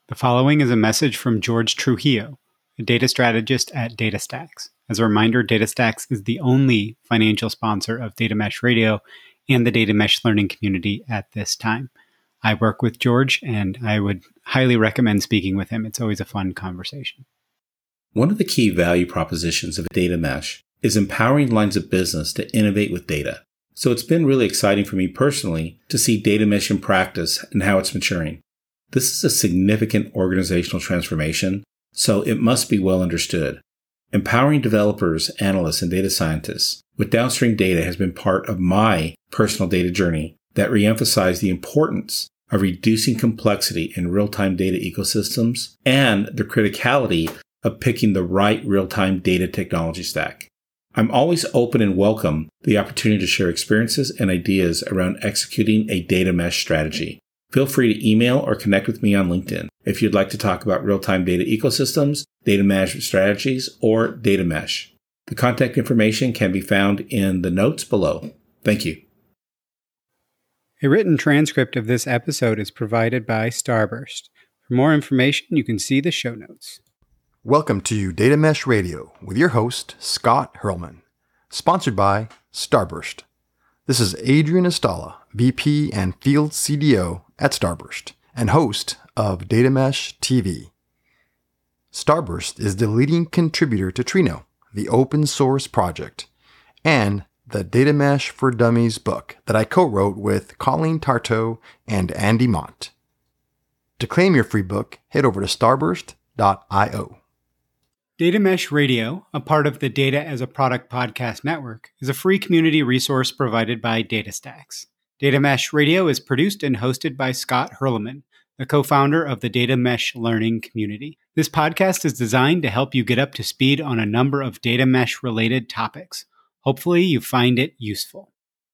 The following is a message from George Trujillo, a data strategist at DataStax. As a reminder, DataStax is the only financial sponsor of Data Mesh Radio and the Data Mesh learning community at this time. I work with George, and I would highly recommend speaking with him. It's always a fun conversation. One of the key value propositions of Data Mesh is empowering lines of business to innovate with data. So it's been really exciting for me personally to see Data Mesh in practice and how it's maturing. This is a significant organizational transformation, so it must be well understood. Empowering developers, analysts, and data scientists with downstream data has been part of my personal data journey that reemphasized the importance of reducing complexity in real-time data ecosystems and the criticality of picking the right real-time data technology stack. I'm always open and welcome the opportunity to share experiences and ideas around executing a data mesh strategy. Feel free to email or connect with me on LinkedIn if you'd like to talk about real-time data ecosystems, data management strategies, or data mesh. The contact information can be found in the notes below. Thank you. A written transcript of this episode is provided by Starburst. For more information, you can see the show notes. Welcome to Data Mesh Radio with your host, Scott Hurlman, sponsored by Starburst. This is Adrian Estala, VP and Field CDO at Starburst and host of Data Mesh TV. Starburst is the leading contributor to Trino, the open source project, and the Data Mesh for Dummies book that I co-wrote with Colleen Tarto and Andy Mont. To claim your free book, head over to starburst.io. Data Mesh Radio, a part of the Data as a Product podcast network, is a free community resource provided by DataStax. Data Mesh Radio is produced and hosted by Scott Hurlman, the co-founder of the Data Mesh learning community. This podcast is designed to help you get up to speed on a number of data mesh related topics. Hopefully you find it useful.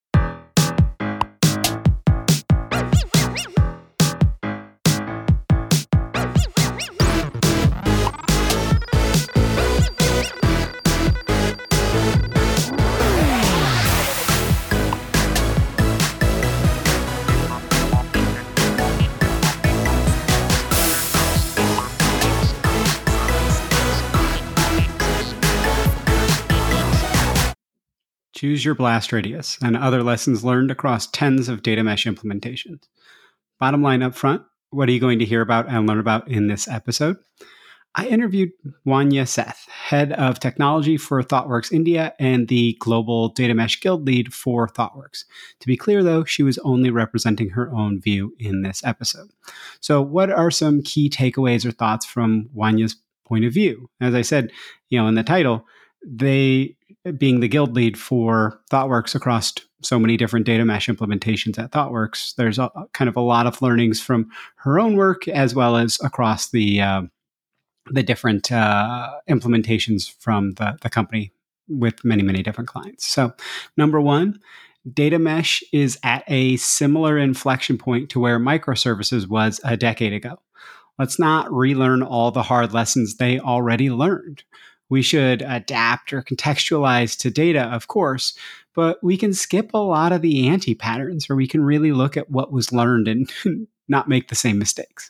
Choose your blast radius and other lessons learned across tens of data mesh implementations. Bottom line up front, what are you going to hear about and learn about in this episode? I interviewed Wanya Seth, head of technology for ThoughtWorks India and the global data mesh guild lead for ThoughtWorks. To be clear though, she was only representing her own view in this episode. So what are some key takeaways or thoughts from Wanya's point of view? As I said, in the title, they being the guild lead for ThoughtWorks across so many different data mesh implementations at ThoughtWorks, there's a lot of learnings from her own work as well as across the different implementations from the company with many, many different clients. So number one, data mesh is at a similar inflection point to where microservices was a decade ago. Let's not relearn all the hard lessons they already learned. We should adapt or contextualize to data, of course, but we can skip a lot of the anti-patterns where we can really look at what was learned and not make the same mistakes.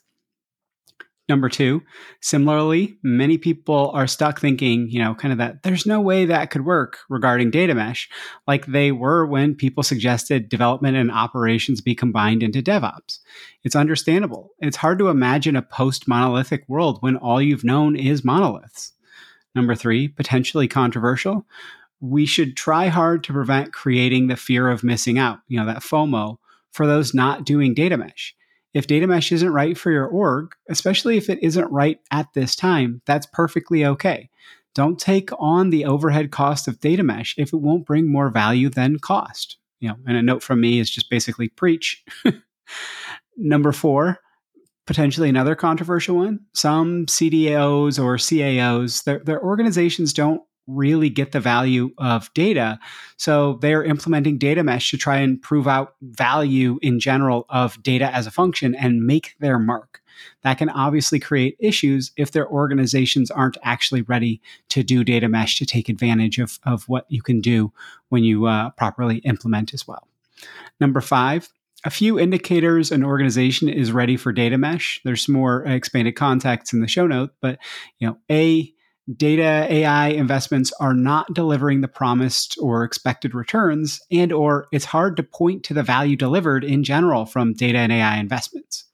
Number two, similarly, many people are stuck thinking, that there's no way that could work regarding data mesh, like they were when people suggested development and operations be combined into DevOps. It's understandable. It's hard to imagine a post-monolithic world when all you've known is monoliths. Number three, potentially controversial. We should try hard to prevent creating the fear of missing out, that FOMO, for those not doing data mesh. If data mesh isn't right for your org, especially if it isn't right at this time, that's perfectly okay. Don't take on the overhead cost of data mesh if it won't bring more value than cost. And a note from me is just basically preach. Number four, potentially another controversial one. Some CDOs or CAOs, their organizations don't really get the value of data. So they're implementing data mesh to try and prove out value in general of data as a function and make their mark. That can obviously create issues if their organizations aren't actually ready to do data mesh to take advantage of what you can do when you properly implement as well. Number 5, A few indicators an organization is ready for data mesh. There's some more expanded context in the show note, but data AI investments are not delivering the promised or expected returns, and or it's hard to point to the value delivered in general from data and AI investments.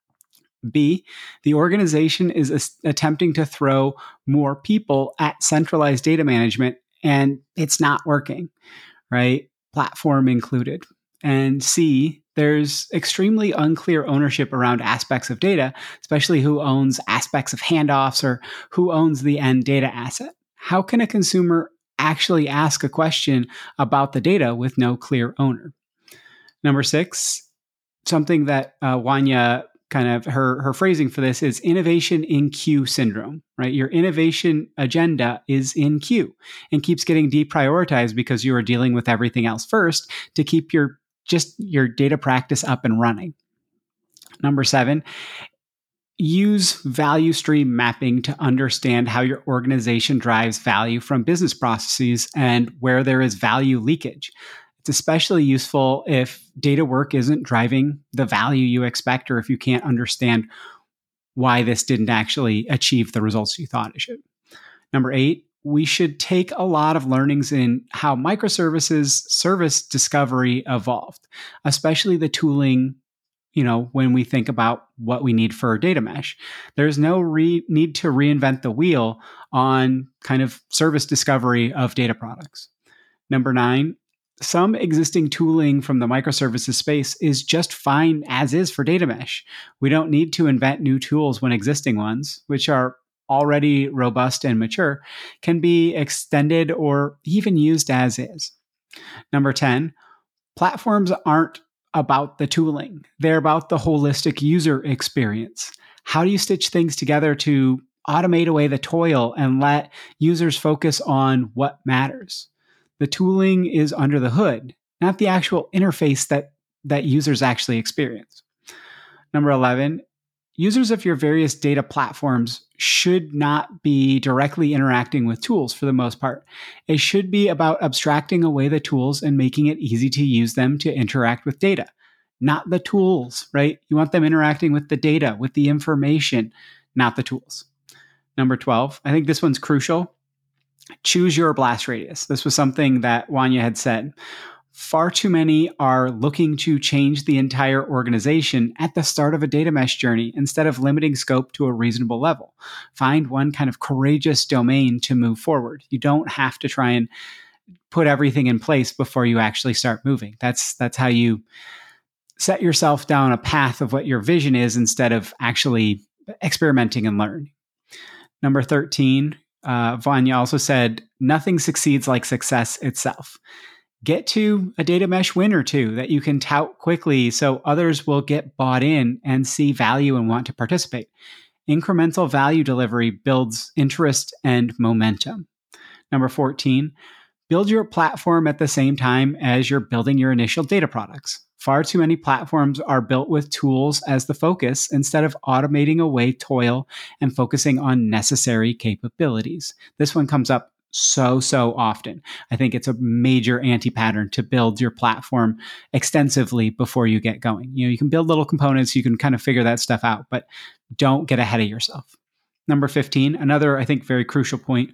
B, the organization is attempting to throw more people at centralized data management, and it's not working, right? Platform included. And C, there's extremely unclear ownership around aspects of data, especially who owns aspects of handoffs or who owns the end data asset. How can a consumer actually ask a question about the data with no clear owner? Number 6, something that Wanya kind of her phrasing for this is innovation in queue syndrome, right? Your innovation agenda is in queue and keeps getting deprioritized because you are dealing with everything else first to keep your data practice up and running. Number 7, use value stream mapping to understand how your organization drives value from business processes and where there is value leakage. It's especially useful if data work isn't driving the value you expect, or if you can't understand why this didn't actually achieve the results you thought it should. Number 8, we should take a lot of learnings in how microservices service discovery evolved, especially the tooling, when we think about what we need for data mesh. There's no need to reinvent the wheel on kind of service discovery of data products. Number 9, some existing tooling from the microservices space is just fine as is for data mesh. We don't need to invent new tools when existing ones, which are already robust and mature, can be extended or even used as is. Number 10, platforms aren't about the tooling. They're about the holistic user experience. How do you stitch things together to automate away the toil and let users focus on what matters? The tooling is under the hood, not the actual interface that users actually experience. Number 11, users of your various data platforms should not be directly interacting with tools for the most part. It should be about abstracting away the tools and making it easy to use them to interact with data, not the tools, right? You want them interacting with the data, with the information, not the tools. Number 12, I think this one's crucial. Choose your blast radius. This was something that Wanya had said. Far too many are looking to change the entire organization at the start of a data mesh journey instead of limiting scope to a reasonable level. Find one kind of courageous domain to move forward. You don't have to try and put everything in place before you actually start moving. That's how you set yourself down a path of what your vision is instead of actually experimenting and learning. Number 13, Vanya also said, nothing succeeds like success itself. Get to a data mesh win or two that you can tout quickly so others will get bought in and see value and want to participate. Incremental value delivery builds interest and momentum. Number 14, build your platform at the same time as you're building your initial data products. Far too many platforms are built with tools as the focus instead of automating away toil and focusing on necessary capabilities. This one comes up so often. I think it's a major anti-pattern to build your platform extensively before you get going. You can build little components, you can kind of figure that stuff out, but don't get ahead of yourself. Number 15, another, I think, very crucial point.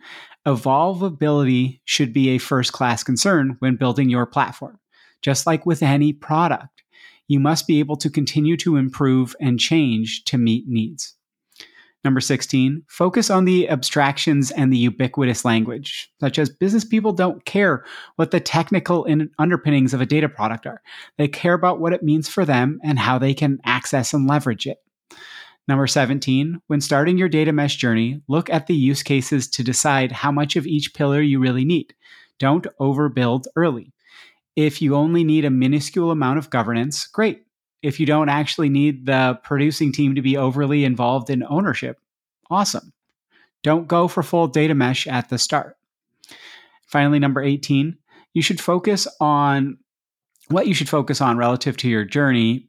Evolvability should be a first-class concern when building your platform. Just like with any product, you must be able to continue to improve and change to meet needs. Number 16, focus on the abstractions and the ubiquitous language, such as business people don't care what the technical underpinnings of a data product are. They care about what it means for them and how they can access and leverage it. Number 17, when starting your data mesh journey, look at the use cases to decide how much of each pillar you really need. Don't overbuild early. If you only need a minuscule amount of governance, great. If you don't actually need the producing team to be overly involved in ownership, awesome. Don't go for full data mesh at the start. Finally, number 18, you should focus on what you should focus on relative to your journey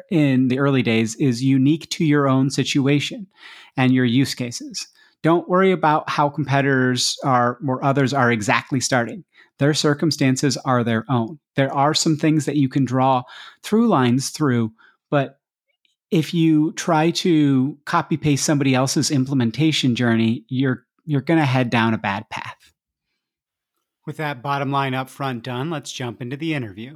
in the early days is unique to your own situation and your use cases. Don't worry about how competitors are or others are exactly starting. their circumstances are their own. There are some things that you can draw through lines through, but if you try to copy paste somebody else's implementation journey, you're going to head down a bad path. With that bottom line up front done, let's jump into the interview.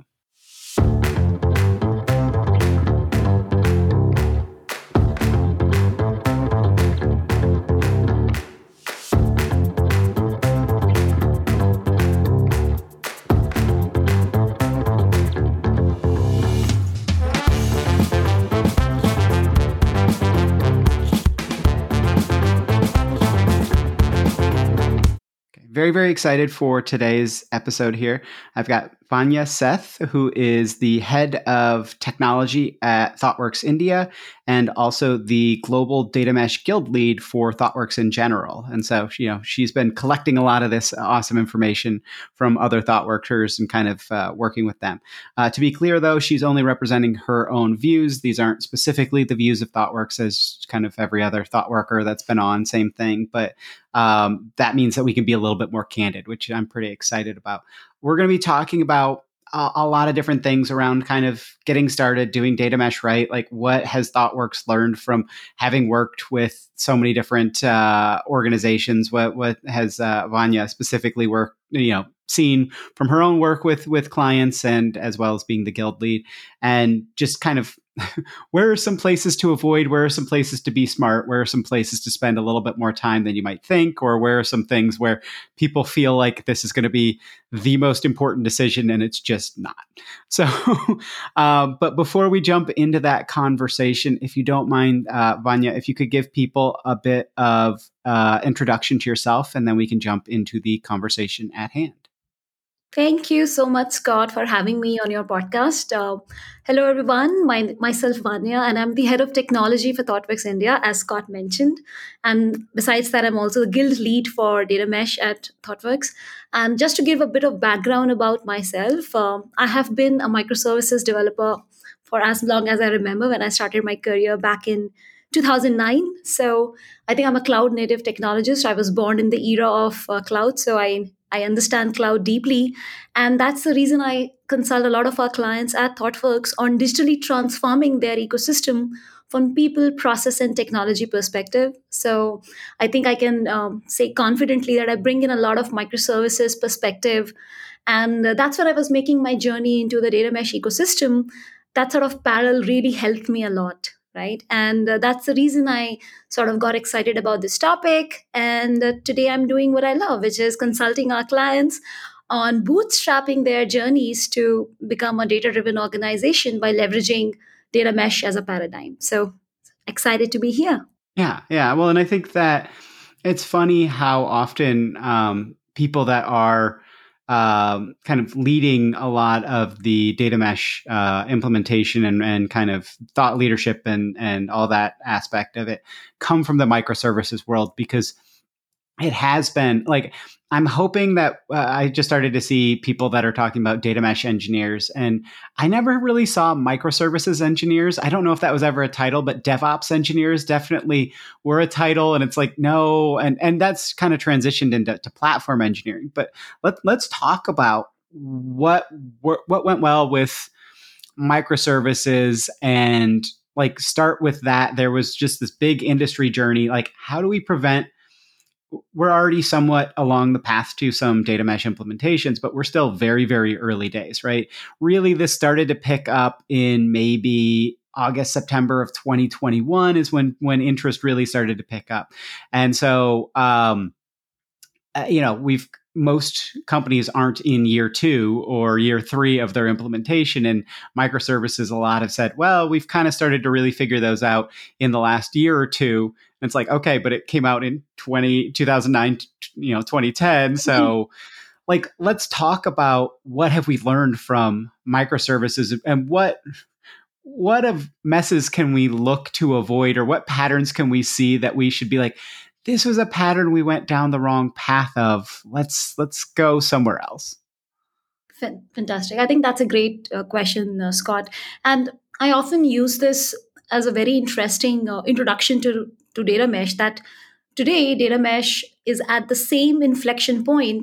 Very, very excited for today's episode here. I've got Vanya Seth, who is the head of technology at ThoughtWorks India and also the global data mesh guild lead for ThoughtWorks in general. And so, she's been collecting a lot of this awesome information from other ThoughtWorkers and kind of working with them. To be clear, though, she's only representing her own views. These aren't specifically the views of ThoughtWorks, as kind of every other ThoughtWorker that's been on, same thing. But that means that we can be a little bit more candid, which I'm pretty excited about. We're going to be talking about a lot of different things around kind of getting started, doing data mesh right. Like, what has ThoughtWorks learned from having worked with so many different organizations? What has Vanya specifically seen from her own work with clients, and as well as being the guild lead, and just kind of where are some places to avoid? Where are some places to be smart? Where are some places to spend a little bit more time than you might think? Or where are some things where people feel like this is going to be the most important decision and it's just not? So, but before we jump into that conversation, if you don't mind, Vanya, if you could give people a bit of introduction to yourself, and then we can jump into the conversation at hand. Thank you so much, Scott, for having me on your podcast. Hello, everyone. Myself, Vanya, and I'm the head of technology for ThoughtWorks India, as Scott mentioned. And besides that, I'm also the guild lead for data mesh at ThoughtWorks. And just to give a bit of background about myself, I have been a microservices developer for as long as I remember, when I started my career back in 2009. So I think I'm a cloud native technologist. I was born in the era of cloud. So I understand cloud deeply. And that's the reason I consult a lot of our clients at ThoughtWorks on digitally transforming their ecosystem from people, process, and technology perspective. So I think I can say confidently that I bring in a lot of microservices perspective. And that's when I was making my journey into the data mesh ecosystem. That sort of parallel really helped me a lot. Right. And that's the reason I sort of got excited about this topic. And today I'm doing what I love, which is consulting our clients on bootstrapping their journeys to become a data-driven organization by leveraging data mesh as a paradigm. So excited to be here. Yeah. Well, and I think that it's funny how often people that are kind of leading a lot of the data mesh implementation and kind of thought leadership and all that aspect of it come from the microservices world, because it has been like, I'm hoping that I just started to see people that are talking about data mesh engineers, and I never really saw microservices engineers. I don't know if that was ever a title, but DevOps engineers definitely were a title. And it's like, no, and that's kind of transitioned into platform engineering. But let's talk about what went well with microservices, and like start with that. There was just this big industry journey. Like, how do we prevent? We're already somewhat along the path to some data mesh implementations, but we're still very, very early days, right? Really, this started to pick up in maybe August, September of 2021 is when interest really started to pick up. And so, most companies aren't in year 2 or year 3 of their implementation, and microservices, a lot have said, well, we've kind of started to really figure those out in the last year or two. And it's like, okay, but it came out in 2009, 2010. So like, let's talk about what have we learned from microservices, and what of messes can we look to avoid, or what patterns can we see that we should be like, this was a pattern we went down the wrong path of. Let's go somewhere else. Fantastic. I think that's a great question, Scott. And I often use this as a very interesting introduction to data mesh, that today data mesh is at the same inflection point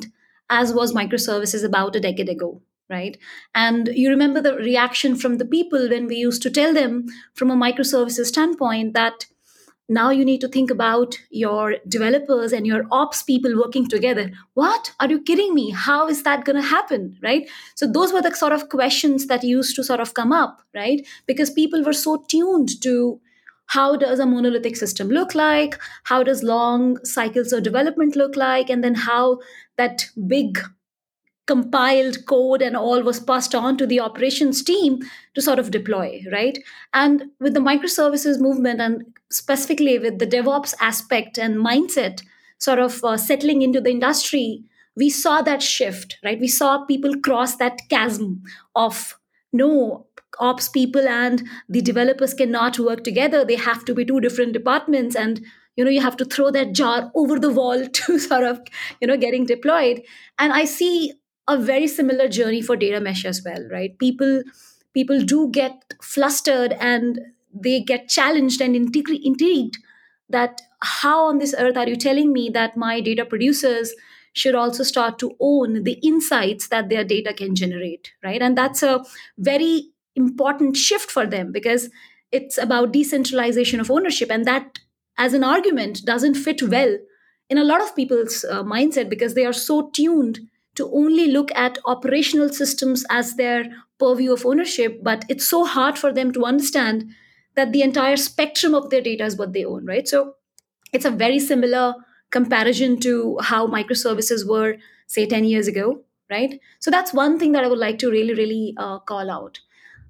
as was microservices about a decade ago, right? And you remember the reaction from the people when we used to tell them from a microservices standpoint that now you need to think about your developers and your ops people working together. What? Are you kidding me? How is that going to happen? Right? So those were the sort of questions that used to sort of come up, right? Because people were so tuned to how does a monolithic system look like? How does long cycles of development look like? And then how that big compiled code and all was passed on to the operations team to sort of deploy, right? And with the microservices movement and specifically with the DevOps aspect and mindset sort of settling into the industry, we saw that shift, right? We saw people cross that chasm of no, ops people and the developers cannot work together. They have to be two different departments. And you have to throw that jar over the wall to sort of getting deployed. And I see a very similar journey for data mesh as well, right? People do get flustered and they get challenged and intrigued that how on this earth are you telling me that my data producers should also start to own the insights that their data can generate, right? And that's a very important shift for them because it's about decentralization of ownership, and that as an argument doesn't fit well in a lot of people's mindset because they are so tuned to only look at operational systems as their purview of ownership, but it's so hard for them to understand that the entire spectrum of their data is what they own, right? So it's a very similar comparison to how microservices were, say, 10 years ago, right? So that's one thing that I would like to really, really call out.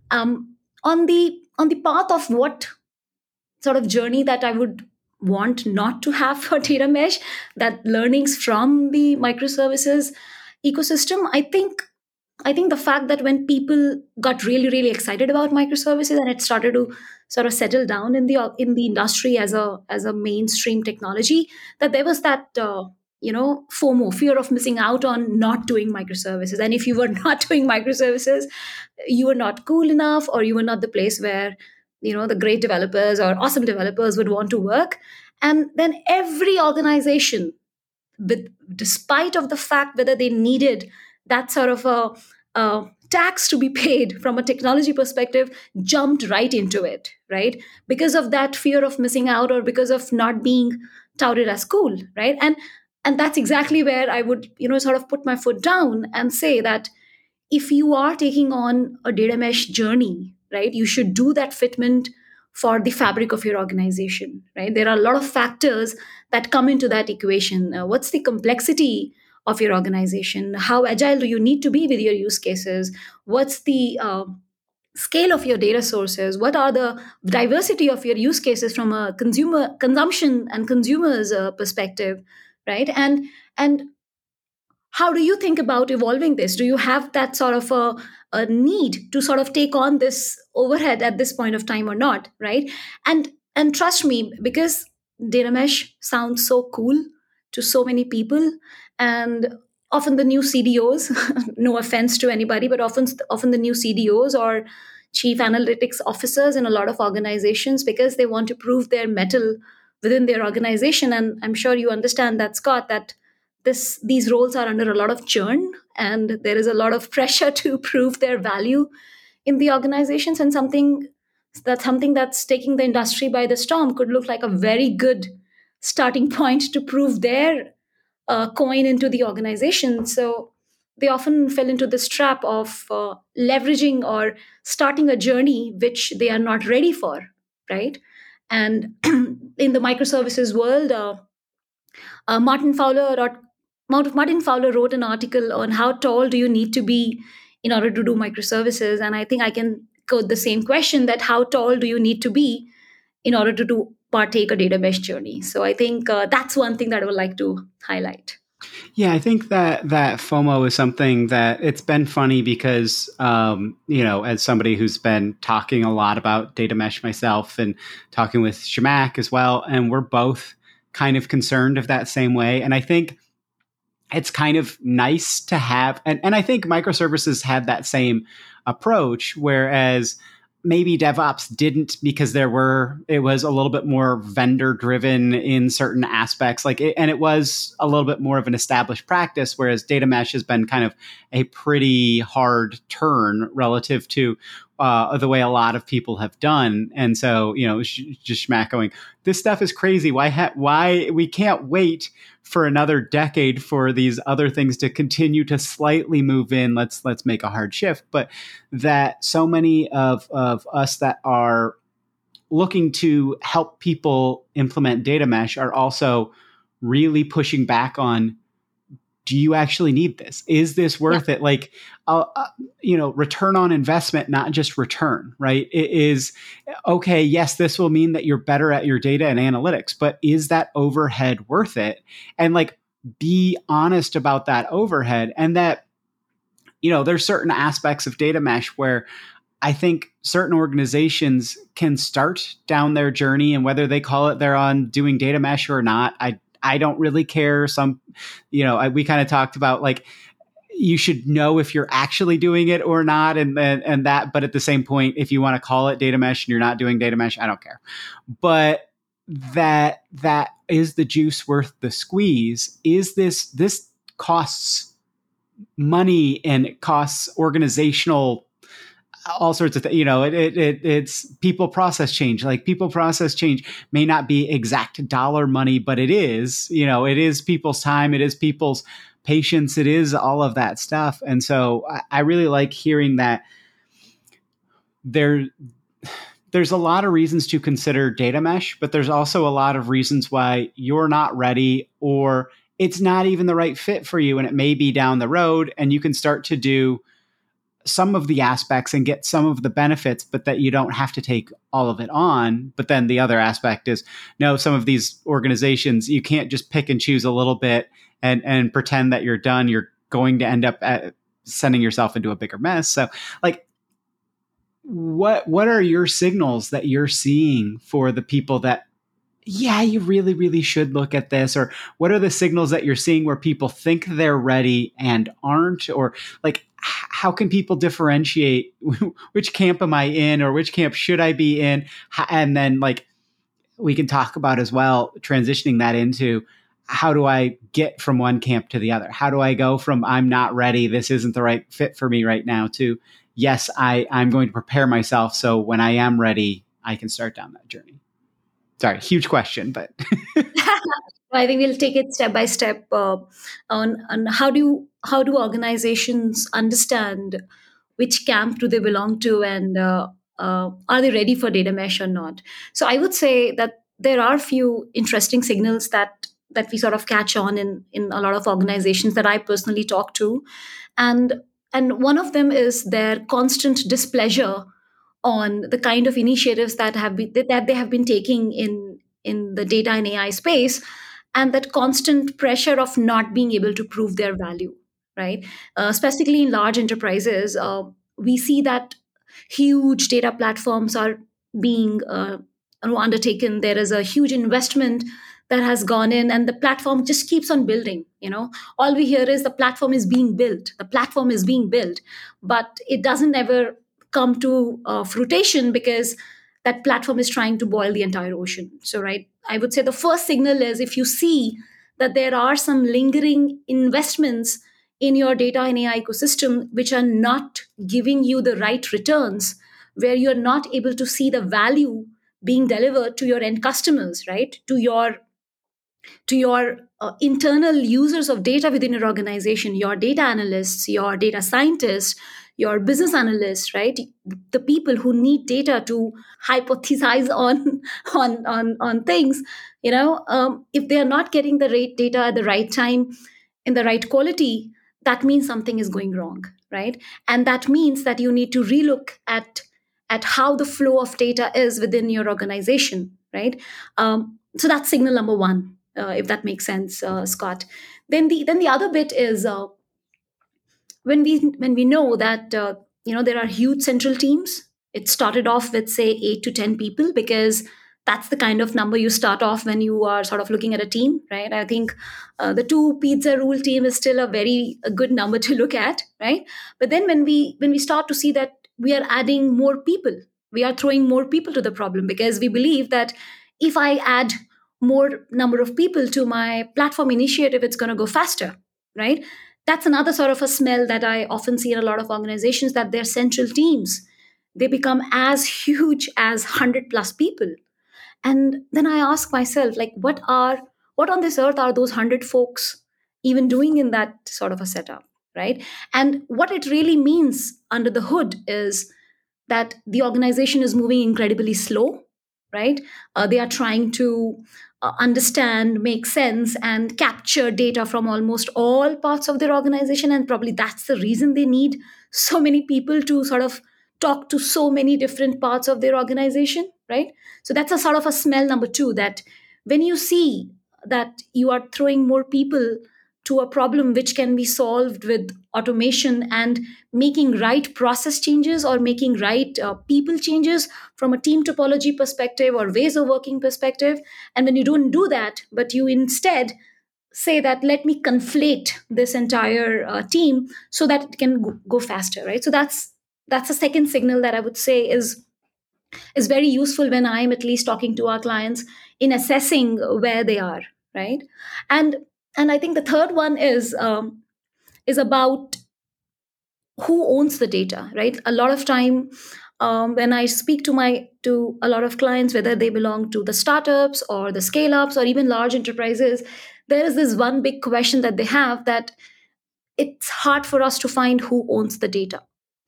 On the path of what sort of journey that I would want not to have for data mesh, that learnings from the microservices ecosystem, I think the fact that when people got really, really excited about microservices and it started to sort of settle down in the industry as a mainstream technology, that there was that FOMO, fear of missing out on not doing microservices. And if you were not doing microservices, you were not cool enough, or you were not the place where the great developers or awesome developers would want to work. And then every organization, despite of the fact whether they needed that sort of a tax to be paid from a technology perspective, jumped right into it, right? Because of that fear of missing out or because of not being touted as cool, right? And that's exactly where I would sort of put my foot down and say that if you are taking on a data mesh journey, right, you should do that fitment for the fabric of your organization, right? There are a lot of factors that come into that equation. What's the complexity of your organization? How agile do you need to be with your use cases? What's the scale of your data sources? What are the diversity of your use cases from a consumption and consumers perspective, right? And how do you think about evolving this? Do you have that sort of a need to sort of take on this overhead at this point of time or not, right? And trust me, because data mesh sounds so cool to so many people, and often the new CDOs, no offense to anybody, but often the new CDOs or chief analytics officers in a lot of organizations, because they want to prove their mettle within their organization. And I'm sure you understand that, Scott, that these roles are under a lot of churn and there is a lot of pressure to prove their value in the organizations, and something that's taking the industry by the storm could look like a very good starting point to prove their coin into the organization. So they often fell into this trap of leveraging or starting a journey which they are not ready for, right? And in the microservices world, Martin Fowler wrote an article on how tall do you need to be in order to do microservices. And I think I can quote the same question, that how tall do you need to be in order to partake a data mesh journey? So I think that's one thing that I would like to highlight. Yeah, I think that FOMO is something that it's been funny because, as somebody who's been talking a lot about data mesh myself and talking with Zhamak as well, and we're both kind of concerned of that same way. And I think it's kind of nice to have, and I think microservices have that same approach, whereas maybe DevOps didn't, because it was a little bit more vendor driven in certain aspects, and it was a little bit more of an established practice, whereas data mesh has been kind of a pretty hard turn relative to the way a lot of people have done. And so, just Schmack going, this stuff is crazy. Why we can't wait for another decade for these other things to continue to slightly move in. Let's make a hard shift. But that so many of us that are looking to help people implement data mesh are also really pushing back on, do you actually need this? Is this worth it? Return on investment, not just return, right? It is, okay, yes, this will mean that you're better at your data and analytics, but is that overhead worth it? And be honest about that overhead. And that, there's certain aspects of data mesh where I think certain organizations can start down their journey, and whether they call it they're on doing data mesh or not, I don't really care. We kind of talked about you should know if you're actually doing it or not. And that, but at the same point, if you want to call it data mesh and you're not doing data mesh, I don't care. But that is the juice worth the squeeze? Is this costs money, and it costs organizational, all sorts of things. It's people process change. People process change may not be exact dollar money, but it is, it is people's time. It is people's patience. It is all of that stuff. And so I really like hearing that there's a lot of reasons to consider data mesh, but there's also a lot of reasons why you're not ready, or it's not even the right fit for you. And it may be down the road, and you can start to do some of the aspects and get some of the benefits, but that you don't have to take all of it on. But then the other aspect is, no, some of these organizations, you can't just pick and choose a little bit and pretend that you're done. You're going to end up sending yourself into a bigger mess. So what are your signals that you're seeing for the people that, yeah, you really, really should look at this? Or what are the signals that you're seeing where people think they're ready and aren't? Or how can people differentiate which camp am I in, or which camp should I be in? And then we can talk about as well, transitioning that into, how do I get from one camp to the other? How do I go from I'm not ready, this isn't the right fit for me right now, to yes, I'm going to prepare myself so when I am ready, I can start down that journey? Sorry, huge question, but I think we'll take it step by step on how do organizations understand which camp do they belong to, and are they ready for data mesh or not? So I would say that there are a few interesting signals that we sort of catch on in a lot of organizations that I personally talk to, and one of them is their constant displeasure on the kind of initiatives that they have been taking in the data and AI space, and that constant pressure of not being able to prove their value, right? Specifically in large enterprises, we see that huge data platforms are being undertaken. There is a huge investment that has gone in, and the platform just keeps on building. All we hear is the platform is being built. The platform is being built, but it doesn't ever come to fruition, because that platform is trying to boil the entire ocean. So, right, I would say the first signal is, if you see that there are some lingering investments in your data and AI ecosystem which are not giving you the right returns, where you're not able to see the value being delivered to your end customers, right? To your internal users of data within your organization, your data analysts, your data scientists, your business analysts, right? The people who need data to hypothesize on things, if they are not getting the right data at the right time, in the right quality, that means something is going wrong, right? And that means that you need to relook at how the flow of data is within your organization, right? So that's signal number one, if that makes sense, Scott. Then the other bit is when we know that there are huge central teams. It started off with, say, 8 to 10 people, because that's the kind of number you start off when you are sort of looking at a team, right? I think the 2 pizza rule team is still a good number to look at, right? But then when we start to see that we are adding more people, We are throwing more people to the problem because we believe that if I add more number of people to my platform initiative, it's going to go faster, right? That's another sort of a smell that I often see in a lot of organizations, that their central teams, they become as huge as 100 plus people. And then I ask myself, like, what on this earth are those 100 folks even doing in that sort of a setup, right? And what it really means under the hood is that the organization is moving incredibly slow, right? They are trying to understand, make sense, and capture data from almost all parts of their organization. And probably that's the reason they need so many people to sort of talk to so many different parts of their organization, right? So that's a sort of a smell number two, that when you see that you are throwing more people to a problem which can be solved with automation and making right process changes or making right people changes from a team topology perspective or ways of working perspective. And when you don't do that, but you instead say that let me conflate this entire team so that it can go faster, right? So that's a second signal that I would say is very useful when I'm at least talking to our clients in assessing where they are, right? and and I think the third one is about who owns the data, right? A lot of time, when I speak to a lot of clients, whether they belong to the startups or the scale ups or even large enterprises, there is this one big question that they have, that it's hard for us to find who owns the data,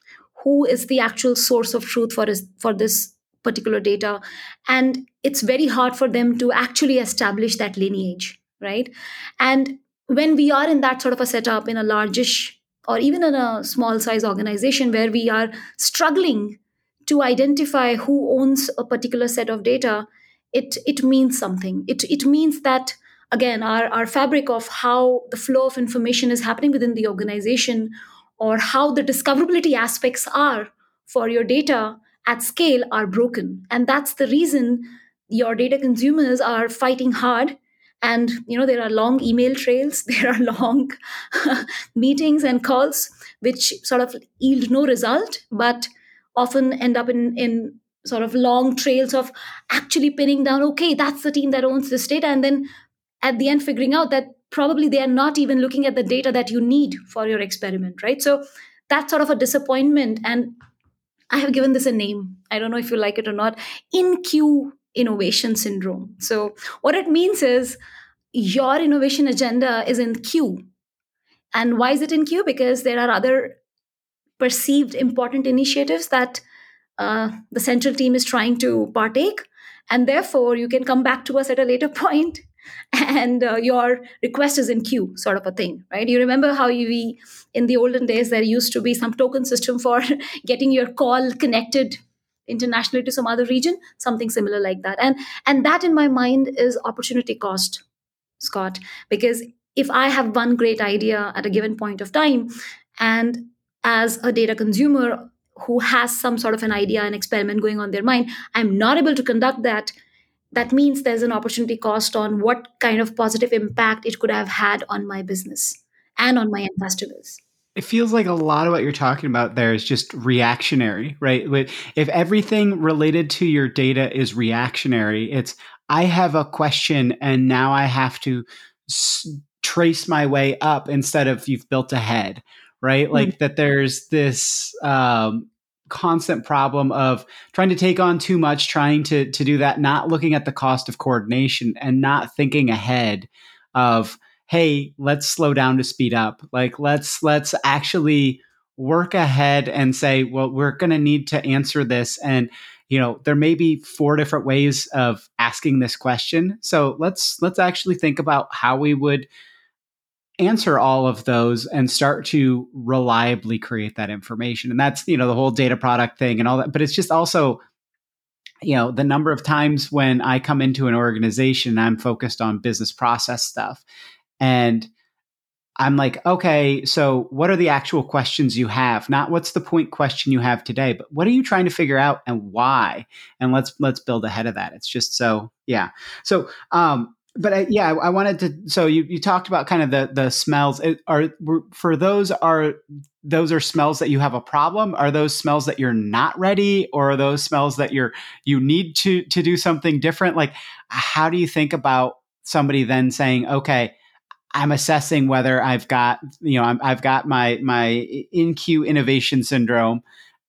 who is the actual source of truth for this particular data. And it's very hard for them to actually establish that lineage, right? And when we are in that sort of a setup in a largish or even in a small size organization where we are struggling to identify who owns a particular set of data, it means something. It means that, again, our fabric of how the flow of information is happening within the organization, or how the discoverability aspects are for your data at scale, are broken. And that's the reason your data consumers are fighting hard. And there are long email trails, there are long meetings and calls which sort of yield no result, but often end up in sort of long trails of actually pinning down, okay, that's the team that owns this data, and then at the end figuring out that probably they are not even looking at the data that you need for your experiment, right? So that's sort of a disappointment. And I have given this a name, I don't know if you like it or not: in queue innovation syndrome. So what it means is your innovation agenda is in queue. And why is it in queue? Because there are other perceived important initiatives that the central team is trying to partake. And therefore, you can come back to us at a later point and your request is in queue, sort of a thing, right? You remember how in the olden days, there used to be some token system for getting your call connected internationally to some other region, something similar like that. And that, in my mind, is opportunity cost, Scott, because if I have one great idea at a given point of time, and as a data consumer who has some sort of an idea, an experiment going on their mind, I'm not able to conduct that. That means there's an opportunity cost on what kind of positive impact it could have had on my business and on my end customers. It feels like a lot of what you're talking about there is just reactionary, right? If everything related to your data is reactionary, it's, I have a question and now I have to trace my way up instead of you've built ahead, right? Like that there's this constant problem of trying to take on too much, trying to do that, not looking at the cost of coordination and not thinking ahead of, hey, let's slow down to speed up. Like let's actually work ahead and say, well, we're going to need to answer this. And, there may be 4 different ways of asking this question. So let's actually think about how we would answer all of those and start to reliably create that information. And that's, the whole data product thing and all that. But it's just also, the number of times when I come into an organization, I'm focused on business process stuff. And I'm like, okay, so what are the actual questions you have? Not what's the point question you have today, but what are you trying to figure out and why? And let's build ahead of that. It's just so, yeah. So, But I wanted to. So you talked about kind of the smells. Those are smells that you have a problem? Are those smells that you're not ready, or are those smells that you need to do something different? Like, how do you think about somebody then saying, okay, I'm assessing whether I've got I've got my in-queue innovation syndrome.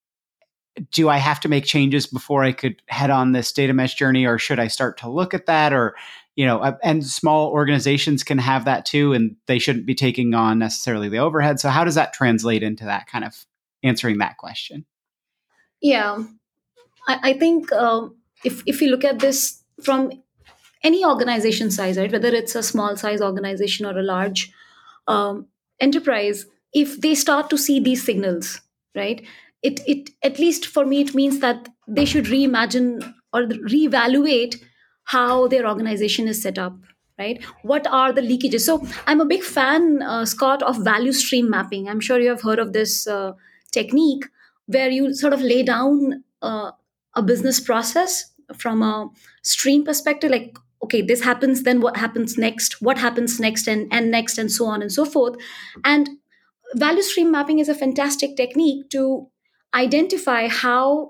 Do I have to make changes before I could head on this data mesh journey, or should I start to look at that? Or, and small organizations can have that too, and they shouldn't be taking on necessarily the overhead. So how does that translate into that kind of answering that question? Yeah, I think if you look at this from any organization size, right, whether it's a small size organization or a large enterprise, if they start to see these signals, right, it at least for me it means that they should reimagine or reevaluate how their organization is set up, right? What are the leakages? So I'm a big fan, Scott, of value stream mapping. I'm sure you have heard of this technique where you sort of lay down a business process from a stream perspective, like, okay, this happens, then what happens next, what happens next, and next, and so on and so forth. And value stream mapping is a fantastic technique to identify how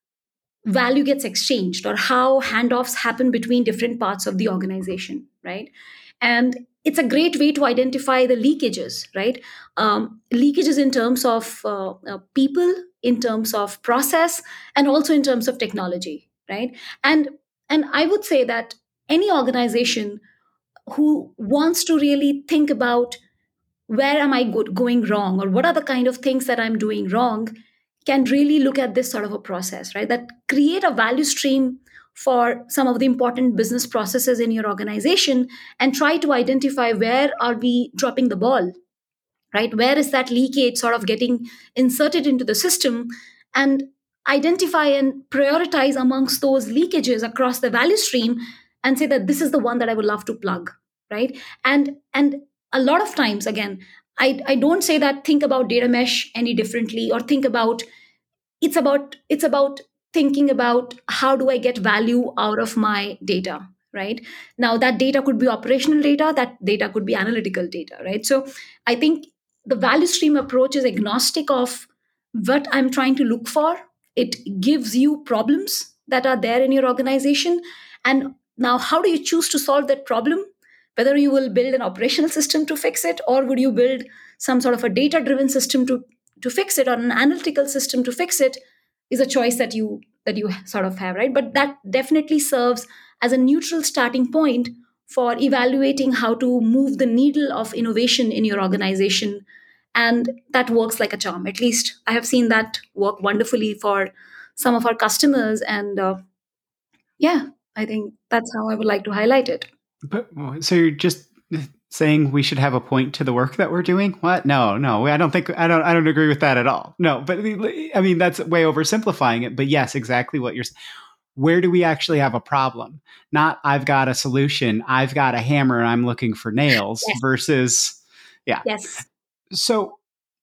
value gets exchanged or how handoffs happen between different parts of the organization, right? And it's a great way to identify the leakages, right? Leakages in terms of people, in terms of process, and also in terms of technology, right? And I would say that any organization who wants to really think about where am I going wrong, or what are the kind of things that I'm doing wrong, can really look at this sort of a process, right? That create a value stream for some of the important business processes in your organization and try to identify where are we dropping the ball, right? Where is that leakage sort of getting inserted into the system, and identify and prioritize amongst those leakages across the value stream and say that this is the one that I would love to plug, right? And a lot of times, again, I don't say that think about data mesh any differently, or think about it's about thinking about how do I get value out of my data, right? Now that data could be operational data, that data could be analytical data, right? So I think the value stream approach is agnostic of what I'm trying to look for. It gives you problems that are there in your organization, and now how do you choose to solve that problem? Whether you will build an operational system to fix it, or would you build some sort of a data driven system to fix it, or an analytical system to fix it, is a choice that you sort of have, right? But that definitely serves as a neutral starting point for evaluating how to move the needle of innovation in your organization. And that works like a charm. At least I have seen that work wonderfully for some of our customers. And yeah, I think that's how I would like to highlight it. But so you're just saying we should have a point to the work that we're doing? What? No, I don't agree with that at all. No, but I mean, that's way oversimplifying it. But yes, exactly what you're saying. Where do we actually have a problem? Not I've got a solution, I've got a hammer and I'm looking for nails. Yes. Versus, yeah. Yes. So,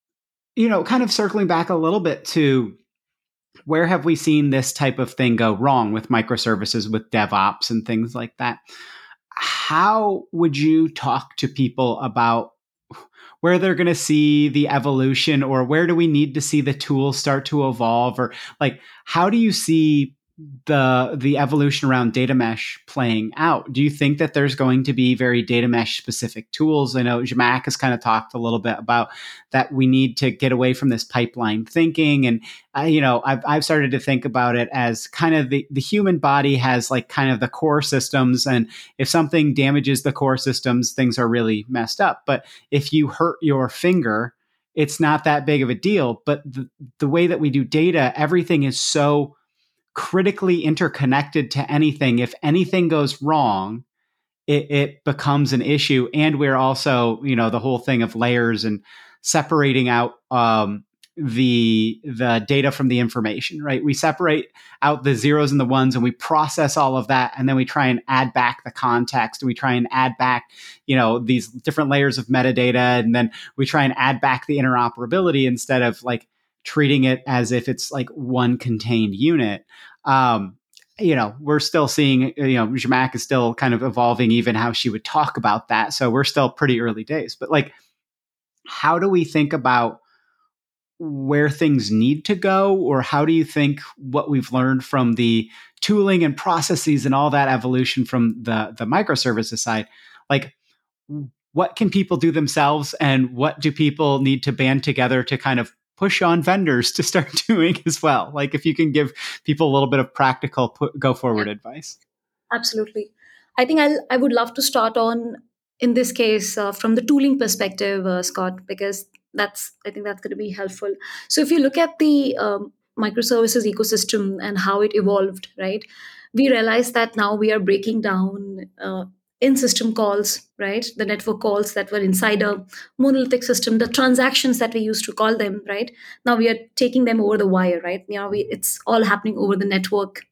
kind of circling back a little bit to where have we seen this type of thing go wrong with microservices, with DevOps and things like that? How would you talk to people about where they're going to see the evolution, or where do we need to see the tools start to evolve, or like, how do you see the evolution around data mesh playing out? Do you think that there's going to be very data mesh specific tools? I know Zhamak has kind of talked a little bit about that we need to get away from this pipeline thinking. And, I've started to think about it as kind of the human body has like kind of the core systems. And if something damages the core systems, things are really messed up. But if you hurt your finger, it's not that big of a deal. But the way that we do data, everything is so critically interconnected to anything. If anything goes wrong, it becomes an issue. And we're also, the whole thing of layers and separating out the data from the information, right? We separate out the zeros and the ones, and we process all of that, and then we try and add back the context. We try and add back, these different layers of metadata, and then we try and add back the interoperability instead of like treating it as if it's like one contained unit. we're still seeing, Zhamak is still kind of evolving even how she would talk about that. So we're still pretty early days. But like, how do we think about where things need to go? Or how do you think what we've learned from the tooling and processes and all that evolution from the microservices side, like what can people do themselves and what do people need to band together to kind of push on vendors to start doing as well? Like if you can give people a little bit of practical go forward advice. Absolutely. I think I would love to start on, in this case, from the tooling perspective, Scott, because I think that's going to be helpful. So if you look at the microservices ecosystem and how it evolved, right, we realize that now we are breaking down in-system calls, right, the network calls that were inside a monolithic system, the transactions that we used to call them, right, now we are taking them over the wire, right, it's all happening over the network.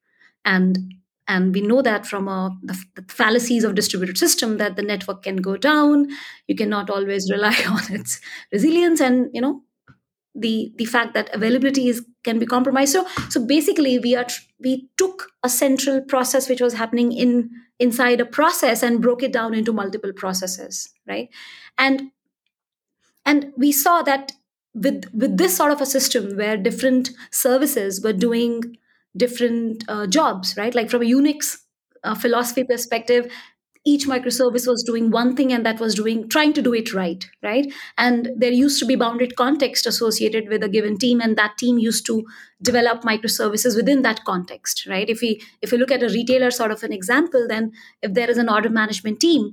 And we know that from the fallacies of distributed system that the network can go down. You cannot always rely on its resilience, and the fact that availability can be compromised. So basically, we took a central process which was happening inside a process and broke it down into multiple processes, right? And we saw that with this sort of a system where different services were doing different jobs, right? Like from a Unix philosophy perspective, each microservice was doing one thing, and that was trying to do it right? And there used to be bounded context associated with a given team, and that team used to develop microservices within that context, right? If we look at a retailer sort of an example, then if there is an order management team,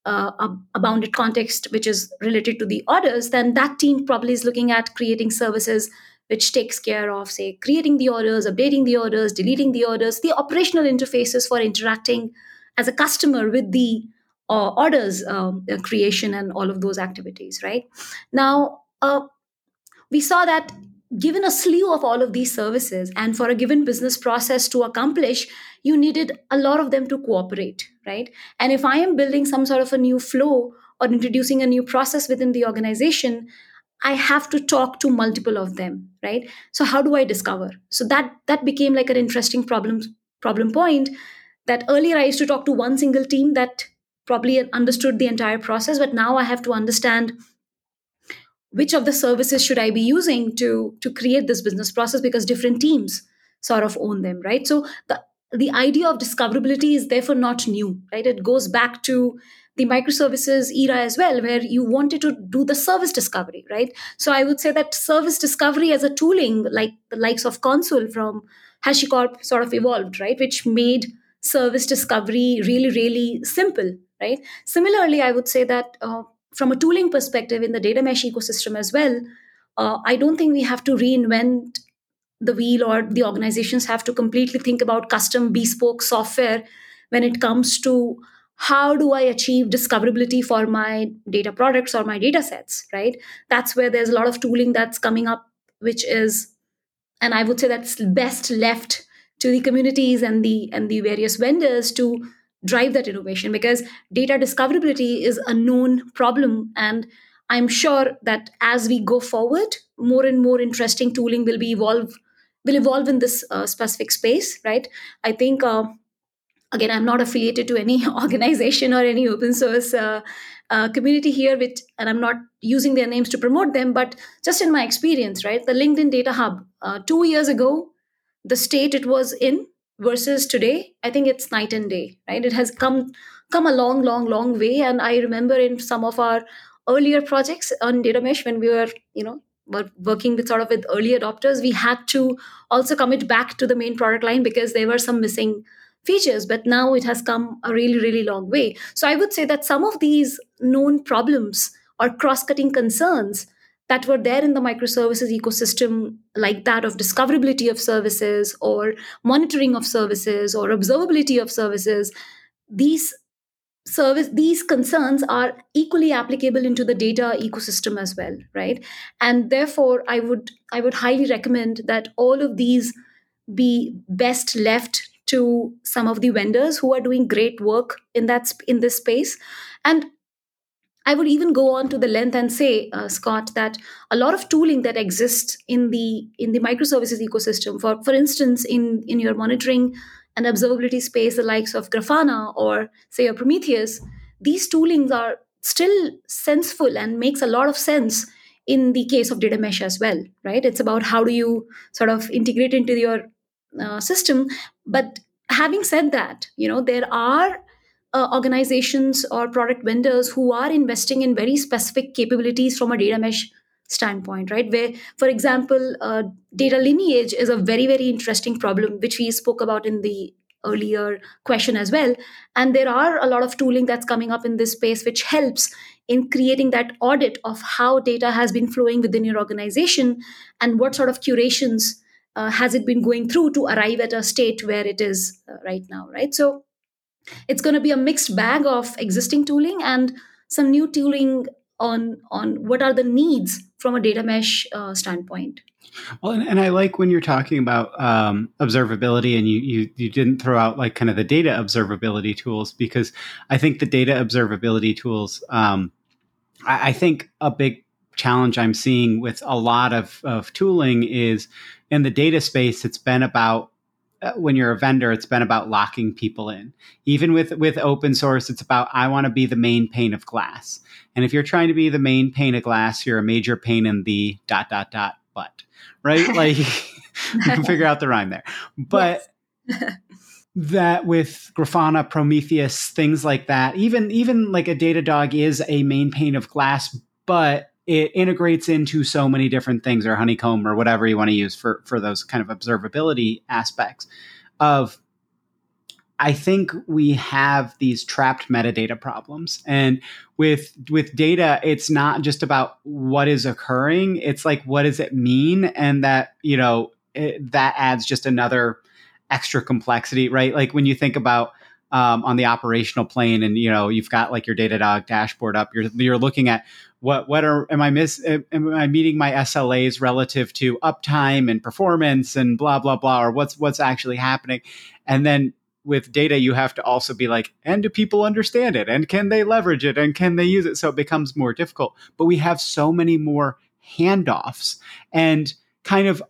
a bounded context which is related to the orders, then that team probably is looking at creating services which takes care of, say, creating the orders, updating the orders, deleting the orders, the operational interfaces for interacting as a customer with the orders creation and all of those activities, right? Now, we saw that given a slew of all of these services, and for a given business process to accomplish, you needed a lot of them to cooperate, right? And if I am building some sort of a new flow or introducing a new process within the organization, I have to talk to multiple of them, right? So how do I discover? So that became like an interesting problem point, that earlier I used to talk to one single team that probably understood the entire process, but now I have to understand which of the services should I be using to create this business process, because different teams sort of own them, right? So the idea of discoverability is therefore not new, right? It goes back to the microservices era as well, where you wanted to do the service discovery, right? So I would say that service discovery as a tooling, like the likes of Consul from HashiCorp, sort of evolved, right? Which made service discovery really, really simple, right? Similarly, I would say that from a tooling perspective in the data mesh ecosystem as well, I don't think we have to reinvent the wheel, or the organizations have to completely think about custom bespoke software when it comes to how do I achieve discoverability for my data products or my data sets, right? That's where there's a lot of tooling that's coming up, which is, and I would say that's best left to the communities and the various vendors to drive that innovation, because data discoverability is a known problem, and I'm sure that as we go forward, more and more interesting tooling will evolve in this specific space, right? I think again, I'm not affiliated to any organization or any open source community here, and I'm not using their names to promote them, but just in my experience, right? The LinkedIn Data Hub, 2 years ago, the state it was in versus today, I think it's night and day, right? It has come a long way. And I remember in some of our earlier projects on data mesh, when we were working with sort of with early adopters, we had to also commit back to the main product line because there were some missing features, but now it has come a really, really long way. So I would say that some of these known problems or cross-cutting concerns that were there in the microservices ecosystem, like that of discoverability of services or monitoring of services or observability of services, these concerns are equally applicable into the data ecosystem as well, right? And therefore, I would highly recommend that all of these be best left to some of the vendors who are doing great work in this space. And I would even go on to the length and say, Scott, that a lot of tooling that exists in the microservices ecosystem, for instance, in your monitoring an observability space, the likes of Grafana or say a Prometheus, these toolings are still senseful and makes a lot of sense in the case of data mesh as well, right? It's about how do you sort of integrate into your system. But having said that, there are organizations or product vendors who are investing in very specific capabilities from a data mesh standpoint, right? Where, for example, data lineage is a very, very interesting problem, which we spoke about in the earlier question as well. And there are a lot of tooling that's coming up in this space, which helps in creating that audit of how data has been flowing within your organization and what sort of curations has it been going through to arrive at a state where it is right now, right? So it's going to be a mixed bag of existing tooling and some new tooling on what are the needs from a data mesh standpoint. Well, and I like when you're talking about observability, and you didn't throw out like kind of the data observability tools, because I think the data observability tools, I think a big challenge I'm seeing with a lot of tooling is in the data space. It's been about when you're a vendor, it's been about locking people in. Even with open source, it's about, I want to be the main pane of glass. And if you're trying to be the main pane of glass, you're a major pain in the ... butt, right? Like you can figure out the rhyme there. But yes. That with Grafana, Prometheus, things like that, even like a Datadog is a main pane of glass, but it integrates into so many different things, or Honeycomb, or whatever you want to use for those kind of observability aspects of. I think we have these trapped metadata problems. And with data, it's not just about what is occurring. It's like, what does it mean? And that, that adds just another extra complexity, right? Like when you think about on the operational plane, and you've got like your Datadog dashboard up, you're looking at am I meeting my SLAs relative to uptime and performance and blah blah blah, or what's actually happening. And then with data, you have to also be like, and do people understand it, and can they leverage it, and can they use it? So it becomes more difficult. But we have so many more handoffs and kind of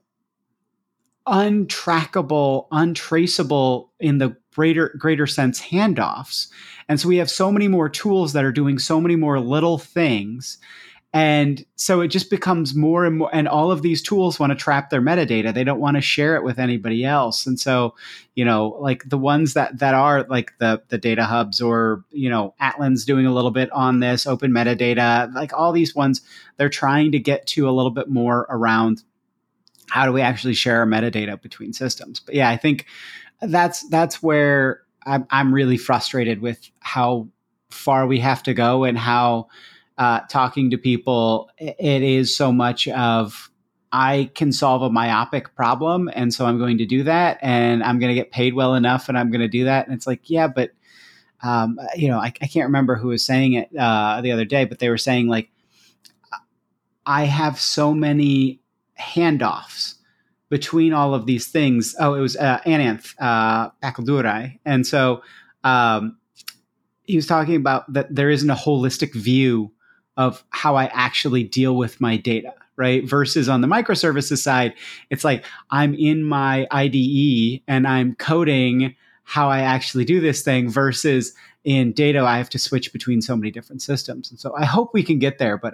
untrackable, untraceable in the greater sense handoffs. And so we have so many more tools that are doing so many more little things. And so it just becomes more and more, and all of these tools want to trap their metadata. They don't want to share it with anybody else. And so, like the ones that are like the data hubs, or, Atlan's doing a little bit on this, open metadata, like all these ones, they're trying to get to a little bit more around how do we actually share our metadata between systems. But yeah, I think that's where I'm really frustrated with how far we have to go, and how talking to people, it is so much of, I can solve a myopic problem, and so I'm going to do that, and I'm going to get paid well enough, and I'm going to do that. And it's like, yeah, but I can't remember who was saying it the other day, but they were saying like, I have so many handoffs between all of these things. Oh, it was Ananth Pakildurai. And so he was talking about that there isn't a holistic view of how I actually deal with my data, right? Versus on the microservices side, it's like I'm in my IDE and I'm coding how I actually do this thing, versus in data, I have to switch between so many different systems. And so I hope we can get there, but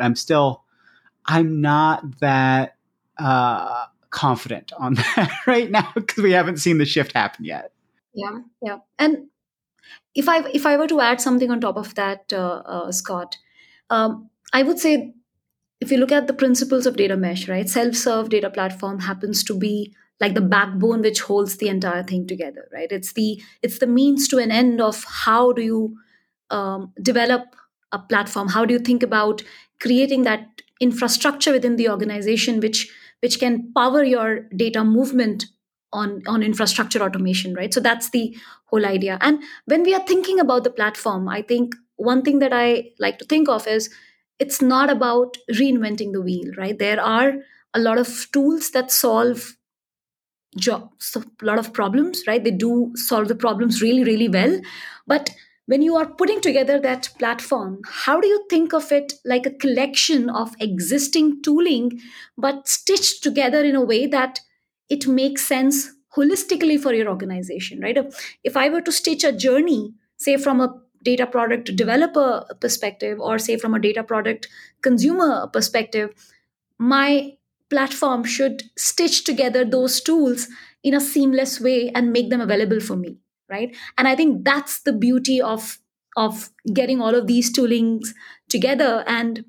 I'm not that confident on that right now, because we haven't seen the shift happen yet. Yeah. And if I were to add something on top of that, Scott, I would say, if you look at the principles of data mesh, right, self-serve data platform happens to be like the backbone which holds the entire thing together, right? It's the means to an end of how do you develop a platform? How do you think about creating that infrastructure within the organization which can power your data movement on infrastructure automation, right? So that's the whole idea. And when we are thinking about the platform, I think one thing that I like to think of is, it's not about reinventing the wheel, right? There are a lot of tools that solve a lot of problems, right? They do solve the problems really, really well. But when you are putting together that platform, how do you think of it like a collection of existing tooling, but stitched together in a way that it makes sense holistically for your organization, right? If I were to stitch a journey, say from a data product developer perspective, or say from a data product consumer perspective, my platform should stitch together those tools in a seamless way and make them available for me, right? And I think that's the beauty of getting all of these toolings together.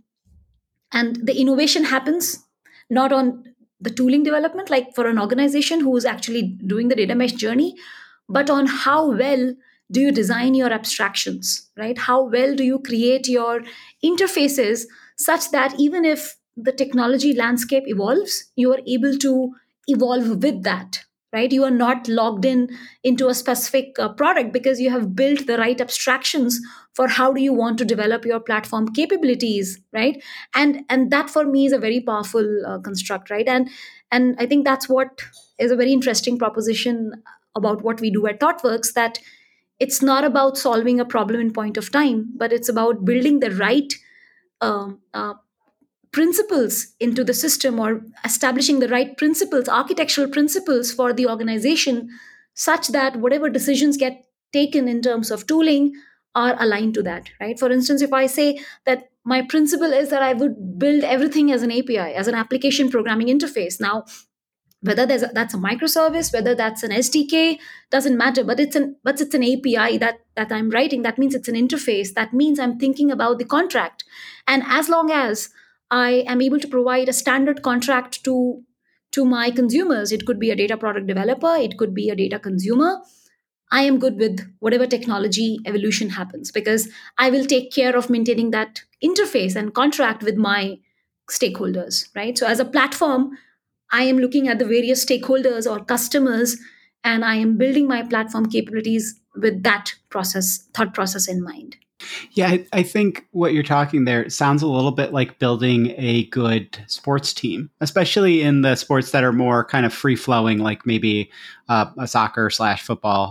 And the innovation happens not on the tooling development, like for an organization who is actually doing the data mesh journey, but on how well do you design your abstractions, right? How well do you create your interfaces such that even if the technology landscape evolves, you are able to evolve with that, right? You are not logged in into a specific product, because you have built the right abstractions for how do you want to develop your platform capabilities, right? And that for me is a very powerful construct, right? And I think that's what is a very interesting proposition about what we do at ThoughtWorks, that it's not about solving a problem in point of time, but it's about building the right um, uh, principles into the system, or establishing the right principles, architectural principles for the organization, such that whatever decisions get taken in terms of tooling are aligned to that, right? For instance, if I say that my principle is that I would build everything as an API, as an application programming interface. Now, whether that's a microservice, whether that's an SDK, doesn't matter, but it's an API that I'm writing. That means it's an interface. That means I'm thinking about the contract. And as long as I am able to provide a standard contract to my consumers, it could be a data product developer, it could be a data consumer, I am good with whatever technology evolution happens, because I will take care of maintaining that interface and contract with my stakeholders, right? So as a platform, I am looking at the various stakeholders or customers, and I am building my platform capabilities with that thought process in mind. Yeah, I think what you're talking there sounds a little bit like building a good sports team, especially in the sports that are more kind of free flowing, like maybe a soccer / football,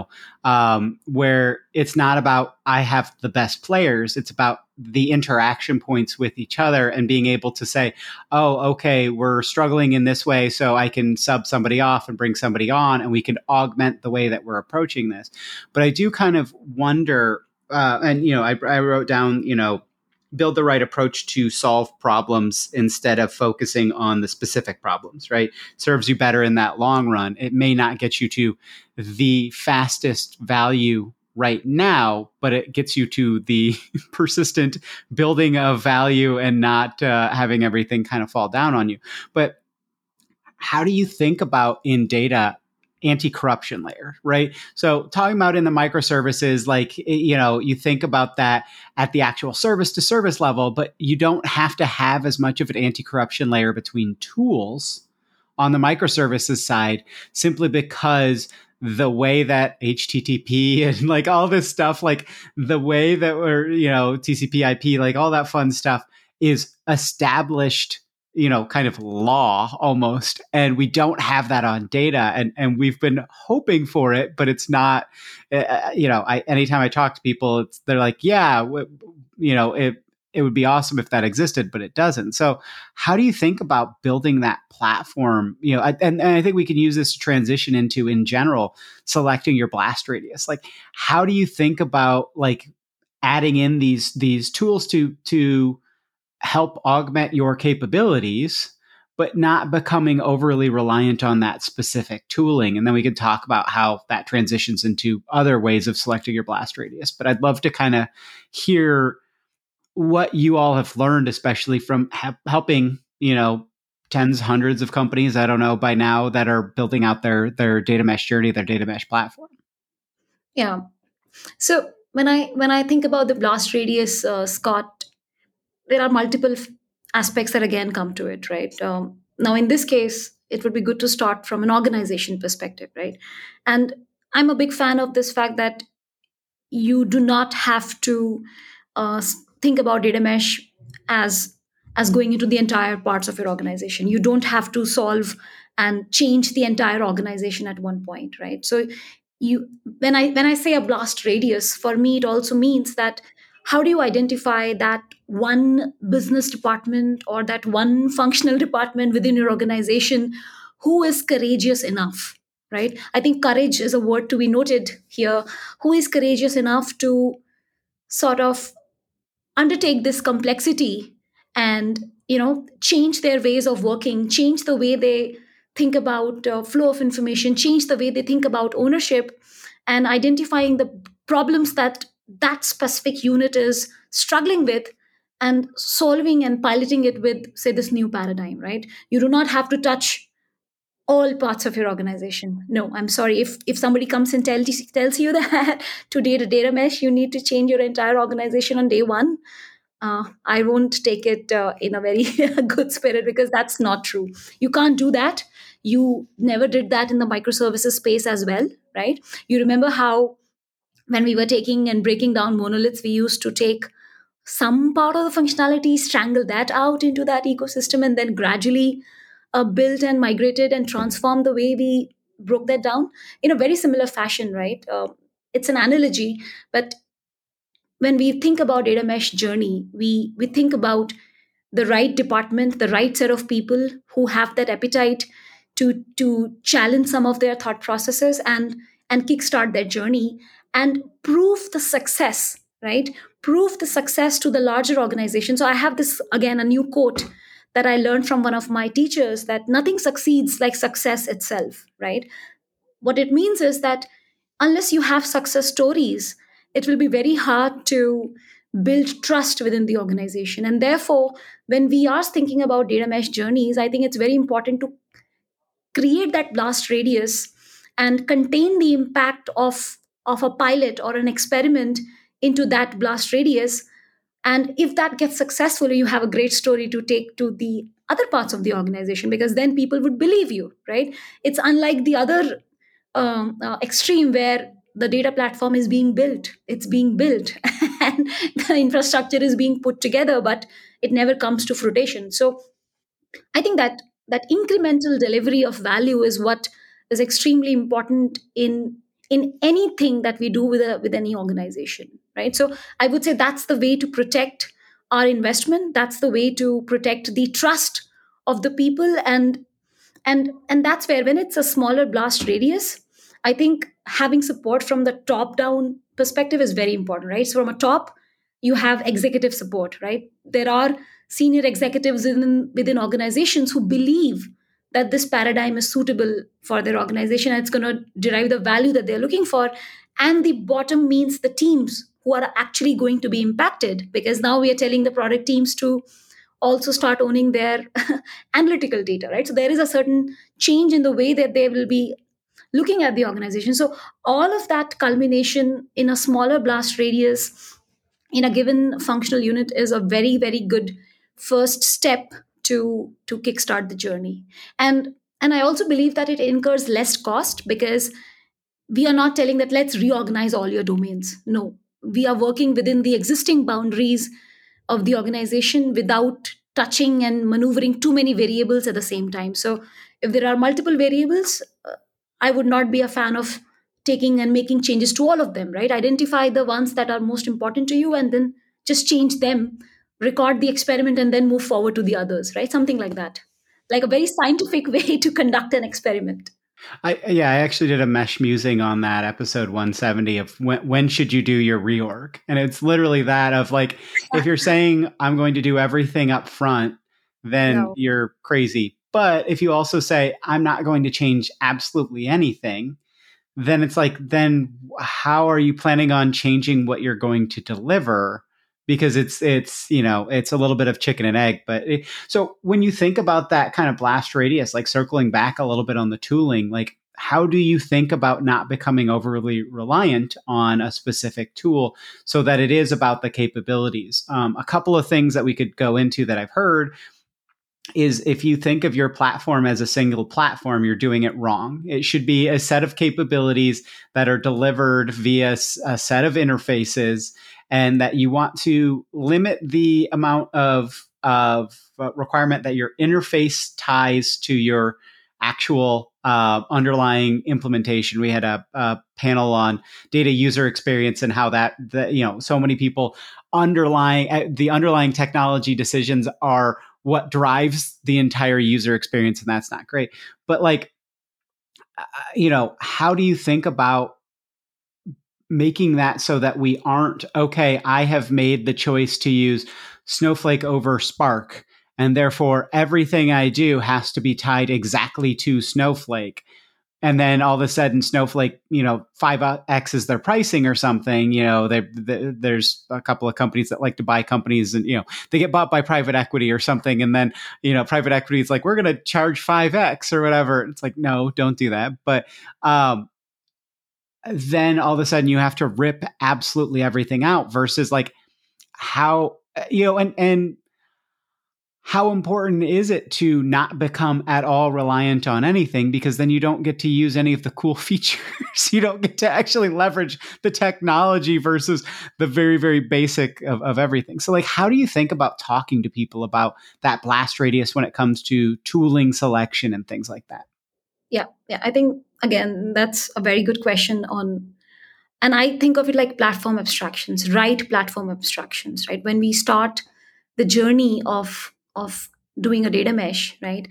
where it's not about I have the best players. It's about the interaction points with each other and being able to say, oh, okay, we're struggling in this way, so I can sub somebody off and bring somebody on, and we can augment the way that we're approaching this. But I do kind of wonder, I wrote down, build the right approach to solve problems instead of focusing on the specific problems, right? Serves you better in that long run. It may not get you to the fastest value right now, but it gets you to the persistent building of value and not having everything kind of fall down on you. But how do you think about in data anti-corruption layer, right? So talking about in the microservices, like, you think about that at the actual service to service level, but you don't have to have as much of an anti-corruption layer between tools on the microservices side, simply because the way that HTTP and like all this stuff, like the way that we're, TCP IP, like all that fun stuff is established, kind of law almost. And we don't have that on data. And we've been hoping for it, but it's not, anytime I talk to people, they're like, yeah, it would be awesome if that existed, but it doesn't. So how do you think about building that platform? And I think we can use this to transition into, in general, selecting your blast radius. Like, how do you think about like adding in these tools to help augment your capabilities, but not becoming overly reliant on that specific tooling? And then we can talk about how that transitions into other ways of selecting your blast radius. But I'd love to kind of hear what you all have learned, especially from helping, tens, hundreds of companies, I don't know by now, that are building out their data mesh journey, their data mesh platform. Yeah. So when I think about the blast radius, Scott, there are multiple aspects that again come to it, right? Now, in this case, it would be good to start from an organization perspective, right? And I'm a big fan of this fact that you do not have to think about data mesh as going into the entire parts of your organization. You don't have to solve and change the entire organization at one point, right? So when I say a blast radius, for me it also means that how do you identify that one business department or that one functional department within your organization who is courageous enough, right? I think courage is a word to be noted here. Who is courageous enough to sort of undertake this complexity and change their ways of working, change the way they think about flow of information, change the way they think about ownership, and identifying the problems that that specific unit is struggling with, and solving and piloting it with, say, this new paradigm, right? You do not have to touch all parts of your organization. No, I'm sorry. If somebody comes and tells you that to data mesh, you need to change your entire organization on day one, I won't take it in a very good spirit, because that's not true. You can't do that. You never did that in the microservices space as well, right? You remember how when we were taking and breaking down monoliths, we used to take some part of the functionality, strangle that out into that ecosystem, and then gradually built and migrated and transformed the way we broke that down in a very similar fashion, right? It's an analogy, but when we think about data mesh journey, we think about the right department, the right set of people who have that appetite to challenge some of their thought processes and kickstart their journey and prove the success, right? Prove the success to the larger organization. So I have this, again, a new quote that I learned from one of my teachers, that nothing succeeds like success itself, right? What it means is that unless you have success stories, it will be very hard to build trust within the organization. And therefore, when we are thinking about data mesh journeys, I think it's very important to create that blast radius and contain the impact of a pilot or an experiment into that blast radius. And if that gets successful, you have a great story to take to the other parts of the organization, because then people would believe you, right? It's unlike the other extreme, where the data platform is being built, it's being built and the infrastructure is being put together, but it never comes to fruition. So I think that that incremental delivery of value is what is extremely important in anything that we do with any organization, right? So I would say that's the way to protect our investment, that's the way to protect the trust of the people. And that's where, when it's a smaller blast radius, I think having support from the top down perspective is very important, right? So from a top, you have executive support, right? There are senior executives within organizations who believe that this paradigm is suitable for their organization and it's going to derive the value that they're looking for. And the bottom means the teams who are actually going to be impacted, because now we are telling the product teams to also start owning their analytical data, right? So there is a certain change in the way that they will be looking at the organization. So all of that culmination in a smaller blast radius in a given functional unit is a very, very good first step to kickstart the journey. And I also believe that it incurs less cost, because we are not telling that let's reorganize all your domains. No, we are working within the existing boundaries of the organization without touching and maneuvering too many variables at the same time. So if there are multiple variables, I would not be a fan of taking and making changes to all of them, right? Identify the ones that are most important to you and then just change them, record the experiment, and then move forward to the others, right? Something like that. Like a very scientific way to conduct an experiment. I actually did a mesh musing on that episode 170 of when should you do your reorg, and it's literally that of like, if you're saying I'm going to do everything up front, then No. you're crazy. But if you also say I'm not going to change absolutely anything, then it's like, then how are you planning on changing what you're going to deliver? Because it's it's a little bit of chicken and egg. But so when you think about that kind of blast radius, like circling back a little bit on the tooling, like how do you think about not becoming overly reliant on a specific tool so that it is about the capabilities? A couple of things that we could go into that I've heard is, if you think of your platform as a single platform, you're doing it wrong. It should be a set of capabilities that are delivered via a set of interfaces, and that you want to limit the amount of requirement that your interface ties to your actual underlying implementation. We had a panel on data user experience and how that so many people the underlying technology decisions are what drives the entire user experience, and that's not great. But like, how do you think about making that so that we aren't, okay, I have made the choice to use Snowflake over Spark, and therefore everything I do has to be tied exactly to Snowflake. And then all of a sudden Snowflake, 5X is their pricing or something. There's a couple of companies that like to buy companies, and, they get bought by private equity or something. And then, private equity is like, we're going to charge 5X or whatever. It's like, no, don't do that. But, then all of a sudden you have to rip absolutely everything out versus like how, and how important is it to not become at all reliant on anything, because then you don't get to use any of the cool features. You don't get to actually leverage the technology versus the very, very basic of everything. So like, how do you think about talking to people about that blast radius when it comes to tooling selection and things like that? Yeah. I think, again, that's a very good question and I think of it like platform abstractions, right? Platform abstractions, right? When we start the journey of doing a data mesh, right?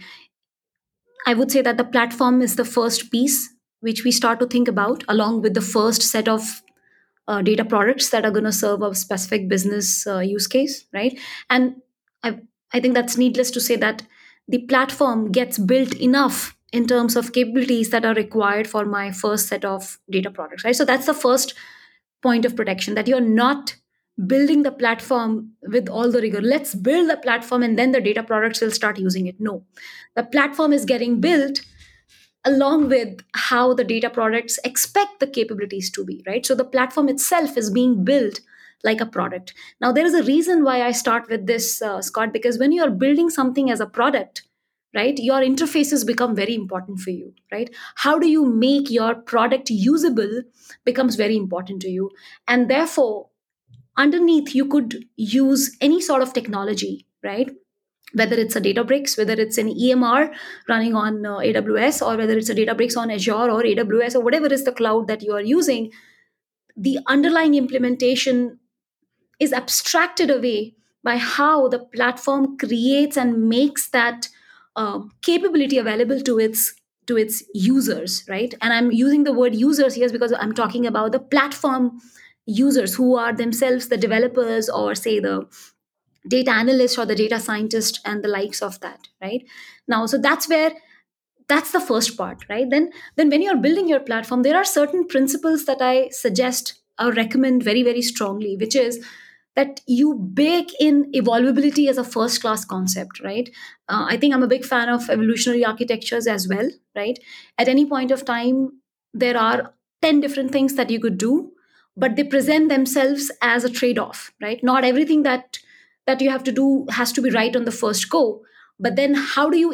I would say that the platform is the first piece which we start to think about, along with the first set of data products that are going to serve a specific business use case, right? And I, I think that's needless to say that the platform gets built enough in terms of capabilities that are required for my first set of data products, right? So that's the first point of protection, that you're not building the platform with all the rigor. Let's build the platform and then the data products will start using it. No, the platform is getting built along with how the data products expect the capabilities to be, right? So the platform itself is being built like a product. Now, there is a reason why I start with this, Scott, because when you are building something as a product, right, your interfaces become very important for you, right? How do you make your product usable becomes very important to you. And therefore, underneath, you could use any sort of technology, right? Whether it's a Databricks, whether it's an EMR running on AWS, or whether it's a Databricks on Azure or AWS, or whatever is the cloud that you are using, the underlying implementation is abstracted away by how the platform creates and makes that capability available to its users, right? And I'm using the word users here because I'm talking about the platform users, who are themselves the developers, or say the data analyst or the data scientist and the likes of that, right? Now, so that's the first part, right? Then when you're building your platform, there are certain principles that I suggest or recommend very, very strongly, which is that you bake in evolvability as a first class concept, right? I think I'm a big fan of evolutionary architectures as well, right? At any point of time, there are 10 different things that you could do, but they present themselves as a trade off, right? Not everything that you have to do has to be right on the first go, but then how do you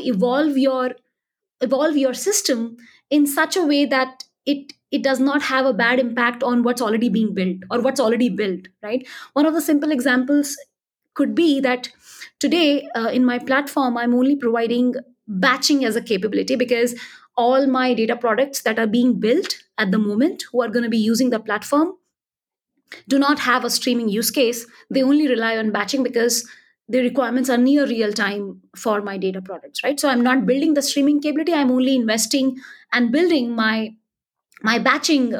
evolve your system in such a way that it does not have a bad impact on what's already being built or what's already built, right? One of the simple examples could be that today, in my platform, I'm only providing batching as a capability, because all my data products that are being built at the moment, who are going to be using the platform, do not have a streaming use case. They only rely on batching because the requirements are near real time for my data products, right? So I'm not building the streaming capability. I'm only investing and building my batching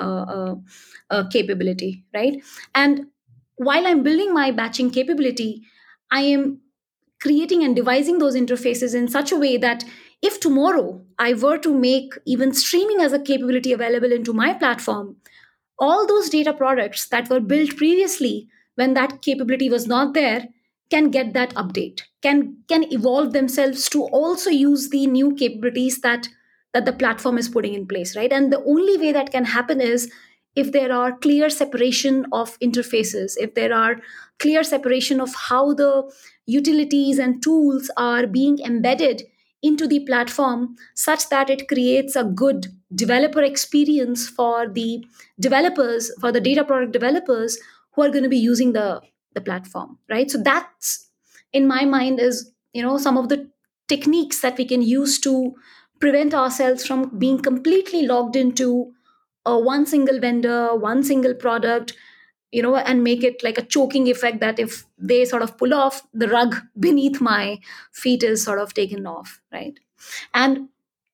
capability, right? And while I'm building my batching capability, I am creating and devising those interfaces in such a way that if tomorrow I were to make even streaming as a capability available into my platform, all those data products that were built previously when that capability was not there can get that update, can evolve themselves to also use the new capabilities that the platform is putting in place, right? And the only way that can happen is if there are clear separation of interfaces, if there are clear separation of how the utilities and tools are being embedded into the platform, such that it creates a good developer experience for the developers, for the data product developers who are going to be using the platform, right? So that's, in my mind, is some of the techniques that we can use to prevent ourselves from being completely logged into one single vendor, one single product, and make it like a choking effect that if they sort of pull off, the rug beneath my feet is sort of taken off, right? And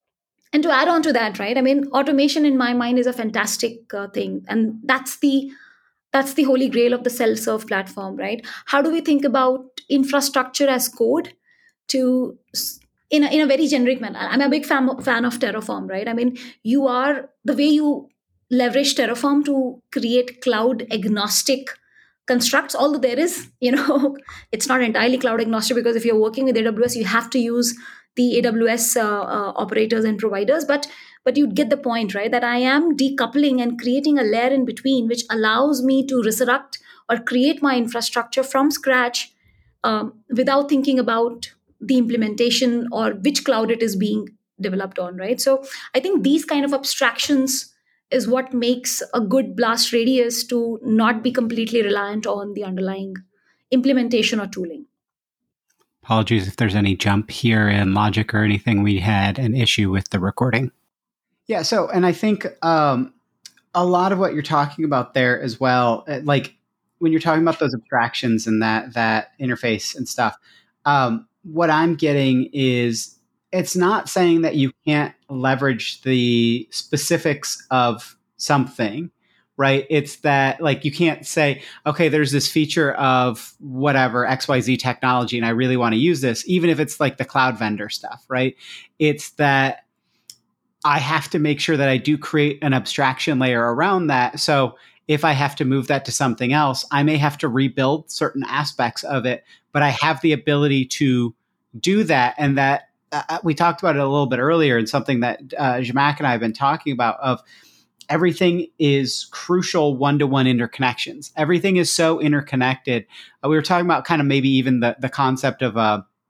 And to add on to that, right? I mean, automation in my mind is a fantastic thing, and that's the holy grail of the self-serve platform, right? How do we think about infrastructure as code to in a very generic manner? I'm a big fan of Terraform, right? I mean, you are the way you leverage Terraform to create cloud agnostic constructs, although there is, it's not entirely cloud agnostic, because if you're working with AWS, you have to use the AWS operators and providers, but you get the point, right? That I am decoupling and creating a layer in between, which allows me to resurrect or create my infrastructure from scratch, without thinking about the implementation or which cloud it is being developed on, right? So I think these kind of abstractions is what makes a good blast radius to not be completely reliant on the underlying implementation or tooling. Apologies if there's any jump here in logic or anything. We had an issue with the recording. Yeah. So, and I think a lot of what you're talking about there as well, like when you're talking about those abstractions and that interface and stuff, what I'm getting is it's not saying that you can't leverage the specifics of something, right? It's that like you can't say, okay, there's this feature of whatever XYZ technology and I really want to use this, even if it's like the cloud vendor stuff, right? It's that I have to make sure that I do create an abstraction layer around that. So if I have to move that to something else, I may have to rebuild certain aspects of it, but I have the ability to do that. And that we talked about it a little bit earlier, and something that Zhamak and I have been talking about of everything is crucial one-to-one interconnections. Everything is so interconnected. We were talking about kind of maybe even the concept of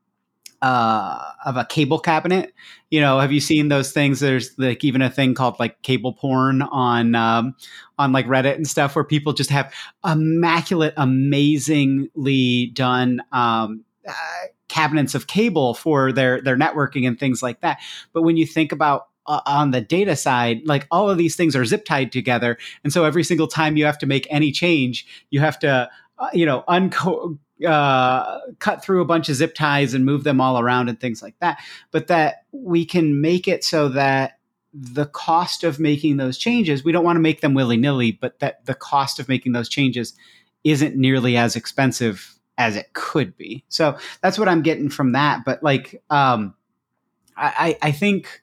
a cable cabinet. Have you seen those things? There's like even a thing called like cable porn on like Reddit and stuff, where people just have immaculate, amazingly done cabinets of cable for their networking and things like that. But when you think about on the data side, like all of these things are zip tied together, and so every single time you have to make any change, you have to cut through a bunch of zip ties and move them all around and things like that. But that we can make it so that the cost of making those changes, we don't want to make them willy-nilly, but that the cost of making those changes isn't nearly as expensive as it could be. So that's what I'm getting from that. But like, I think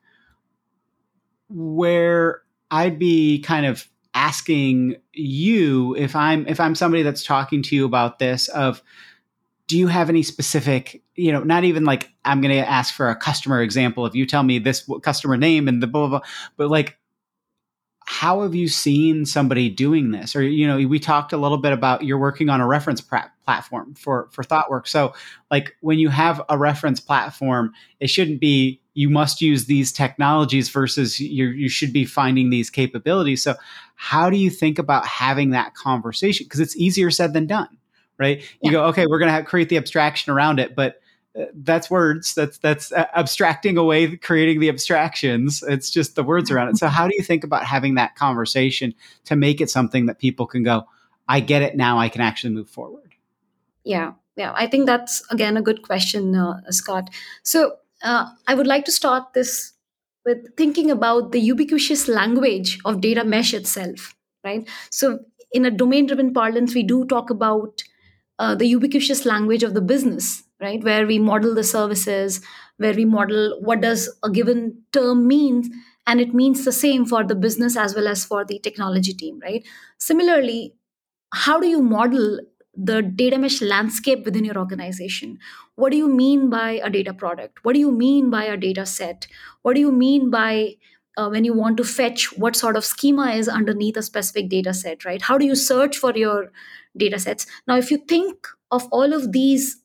where I'd be kind of asking you, if I'm somebody that's talking to you about this, of do you have any specific, not even like I'm going to ask for a customer example if you tell me this customer name and the blah, blah, blah, but like, how have you seen somebody doing this? Or, we talked a little bit about you're working on a reference platform for ThoughtWorks. So like when you have a reference platform, it shouldn't be, you must use these technologies versus you should be finding these capabilities. So how do you think about having that conversation? Because it's easier said than done, right? You go, okay, we're going to create the abstraction around it, but that's words. That's abstracting away, creating the abstractions. It's just the words around it. So how do you think about having that conversation to make it something that people can go, I get it now, I can actually move forward? Yeah. I think that's, again, a good question, Scott. So I would like to start this with thinking about the ubiquitous language of data mesh itself, right? So in a domain-driven parlance, we do talk about the ubiquitous language of the business, right? Where we model the services, where we model what does a given term mean, and it means the same for the business as well as for the technology team, right? Similarly, how do you model the data mesh landscape within your organization? What do you mean by a data product? What do you mean by a data set? What do you mean by when you want to fetch what sort of schema is underneath a specific data set, right? How do you search for your data sets? Now, if you think of all of these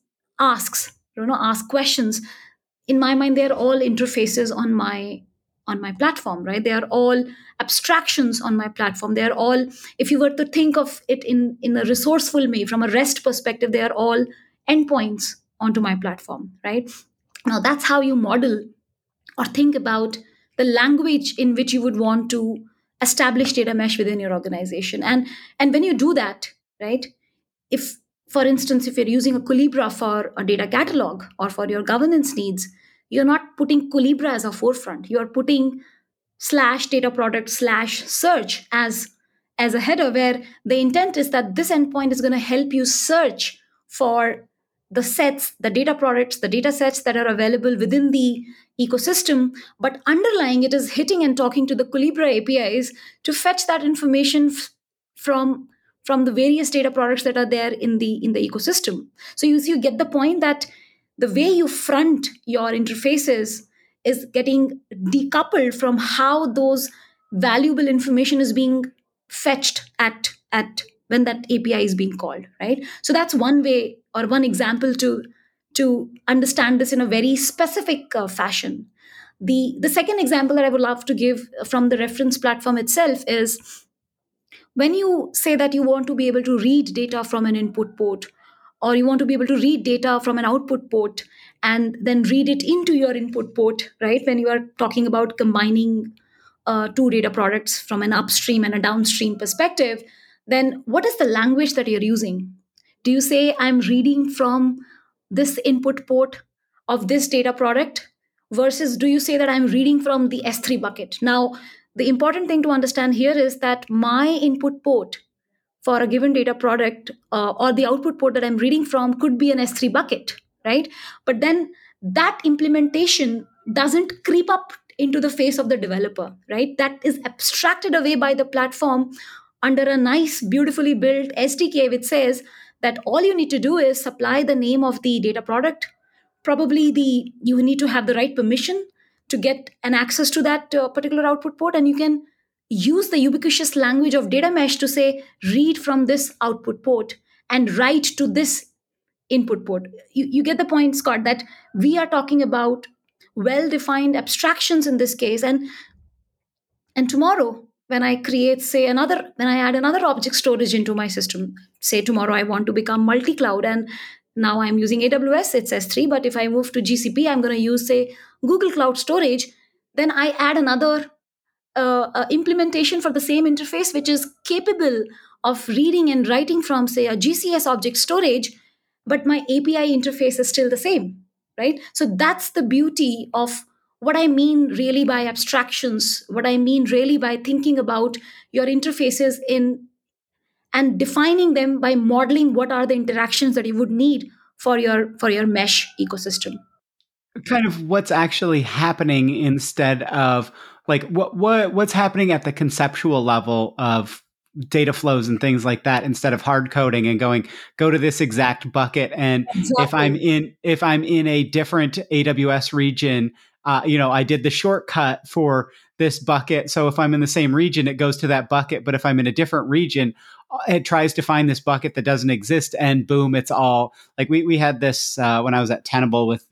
ask questions, in my mind, they're all interfaces on my platform, right? They are all abstractions on my platform. They are all, if you were to think of it in a resourceful way, from a REST perspective, they are all endpoints onto my platform, right? Now, that's how you model or think about the language in which you would want to establish data mesh within your organization. And when you do that, right, if, for instance, if you're using a Collibra for a data catalog or for your governance needs, you're not putting Colibra as a forefront. You're putting slash data product slash search as a header, where the intent is that this endpoint is going to help you search for the sets, the data products, the data sets that are available within the ecosystem. But underlying it is hitting and talking to the Colibra APIs to fetch that information from the various data products that are there in the ecosystem. So you get the point that the way you front your interfaces is getting decoupled from how those valuable information is being fetched at when that API is being called, right? So that's one way or one example to understand this in a very specific fashion. The second example that I would love to give from the reference platform itself is when you say that you want to be able to read data from an input port, or you want to be able to read data from an output port and then read it into your input port, right? When you are talking about combining two data products from an upstream and a downstream perspective, then what is the language that you're using? Do you say, I'm reading from this input port of this data product? Versus do you say that I'm reading from the S3 bucket? Now, the important thing to understand here is that my input port for a given data product or the output port that I'm reading from could be an S3 bucket, right? But then that implementation doesn't creep up into the face of the developer, right? That is abstracted away by the platform under a nice, beautifully built SDK, which says that all you need to do is supply the name of the data product. Probably you need to have the right permission to get an access to that particular output port, and you can use the ubiquitous language of data mesh to say read from this output port and write to this input port. You get the point, Scott, that we are talking about well defined abstractions in this case. And tomorrow, when I create, say, when I add another object storage into my system, say tomorrow I want to become multi cloud, and now I'm using AWS, it's S3, but if I move to GCP, I'm going to use, say, Google Cloud Storage, then I add another implementation for the same interface, which is capable of reading and writing from, say, a GCS object storage, but my API interface is still the same, right? So that's the beauty of what I mean really by abstractions, what I mean really by thinking about your interfaces in and defining them by modeling what are the interactions that you would need for your mesh ecosystem. Kind of what's actually happening instead of like what's happening at the conceptual level of data flows and things like that, instead of hard coding and go to this exact bucket. And Exactly. if I'm in a different AWS region, I did the shortcut for this bucket. So if I'm in the same region, it goes to that bucket. But if I'm in a different region, it tries to find this bucket that doesn't exist, and boom, it's all like we had this when I was at Tenable with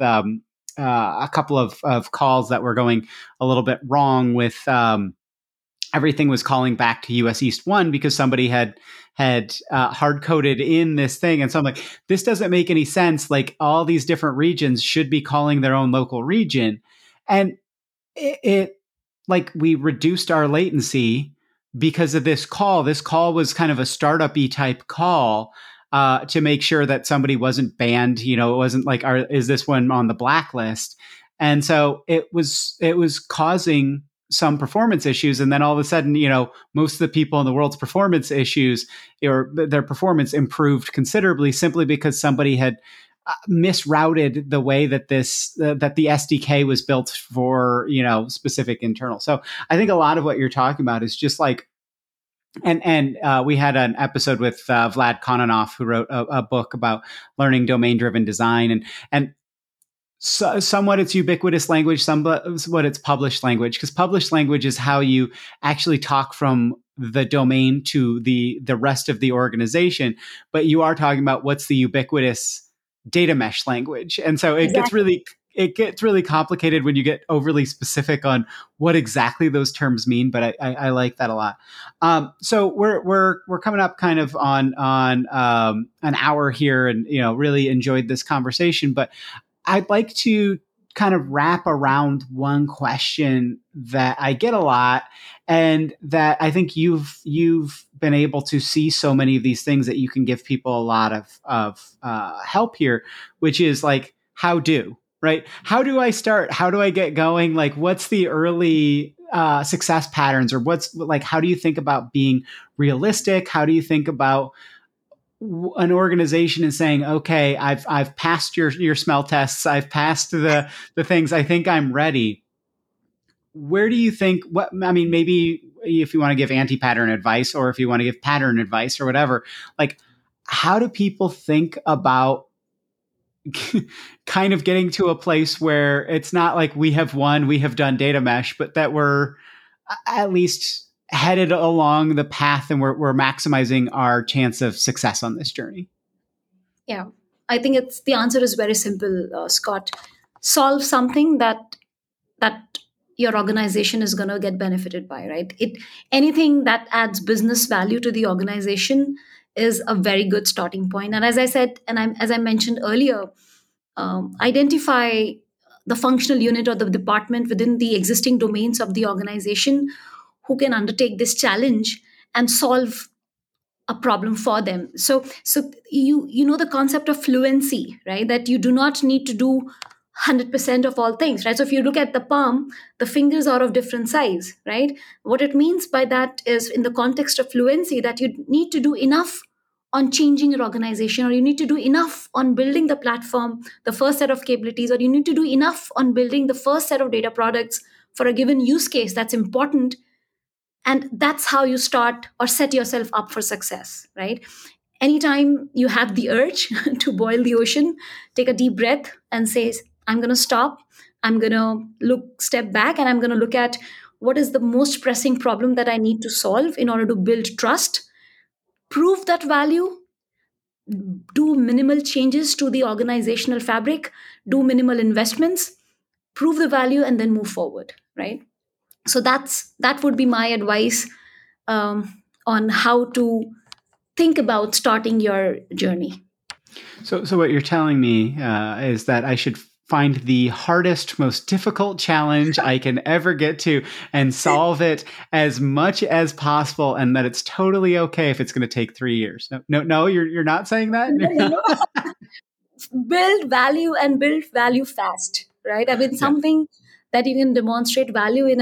a couple of calls that were going a little bit wrong with everything was calling back to US East 1 because somebody had hard coded in this thing. And so I'm like, this doesn't make any sense. Like all these different regions should be calling their own local region. And it like we reduced our latency because of this call. This call was kind of a startup-y type call to make sure that somebody wasn't banned. It wasn't like, is this one on the blacklist? And so it was causing some performance issues. And then all of a sudden, most of the people in the world's performance issues or their performance improved considerably simply because somebody had misrouted the way that that the SDK was built for, specific internal. So I think a lot of what you're talking about is just like, and we had an episode with Vlad Kononov, who wrote a book about learning domain-driven design, and so, somewhat it's ubiquitous language, somewhat it's published language, because published language is how you actually talk from the domain to the rest of the organization. But you are talking about what's the ubiquitous data mesh language, and so it gets really complicated when you get overly specific on what exactly those terms mean. But I like that a lot. So we're coming up kind of on an hour here, and really enjoyed this conversation. But I'd like to kind of wrap around one question that I get a lot, and that I think you've been able to see so many of these things that you can give people a lot of help here, which is like, how do? right? How do I start? How do I get going? Like, what's the early success patterns, or what's like, how do you think about being realistic? How do you think about an organization is saying, okay, I've passed your smell tests. I've passed the things. I think I'm ready. Where do you think, maybe if you want to give anti-pattern advice, or if you want to give pattern advice or whatever, like, how do people think about kind of getting to a place where it's not like we have done data mesh, but that we're at least headed along the path and we're maximizing our chance of success on this journey? Yeah, I think the answer is very simple, Scott. Solve something that your organization is going to get benefited by, right? Anything that adds business value to the organization is a very good starting point. And as I said, as I mentioned earlier, identify the functional unit or the department within the existing domains of the organization who can undertake this challenge and solve a problem for them. So you know the concept of fluency, right? That you do not need to do 100% of all things, right? So if you look at the palm, the fingers are of different size, right? What it means by that is, in the context of fluency, that you need to do enough on changing your organization, or you need to do enough on building the platform, the first set of capabilities, or you need to do enough on building the first set of data products for a given use case that's important. And that's how you start or set yourself up for success, right? Anytime you have the urge to boil the ocean, take a deep breath and say, I'm going to stop. I'm going to step back, and I'm going to look at what is the most pressing problem that I need to solve in order to build trust, prove that value, do minimal changes to the organizational fabric, do minimal investments, prove the value, and then move forward, right? So that would be my advice on how to think about starting your journey. So what you're telling me is that I should find the hardest, most difficult challenge I can ever get to and solve it as much as possible, and that it's totally okay if it's going to take 3 years. No, you're not saying that? No. Build value, and build value fast, right? I mean, something that you can demonstrate value in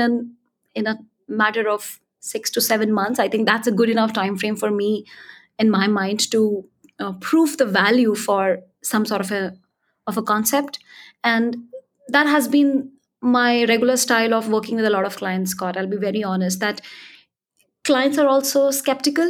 a matter of 6 to 7 months. I think that's a good enough time frame for me, in my mind, to prove the value for some sort of a concept. And that has been my regular style of working with a lot of clients, Scott. I'll be very honest that clients are also skeptical,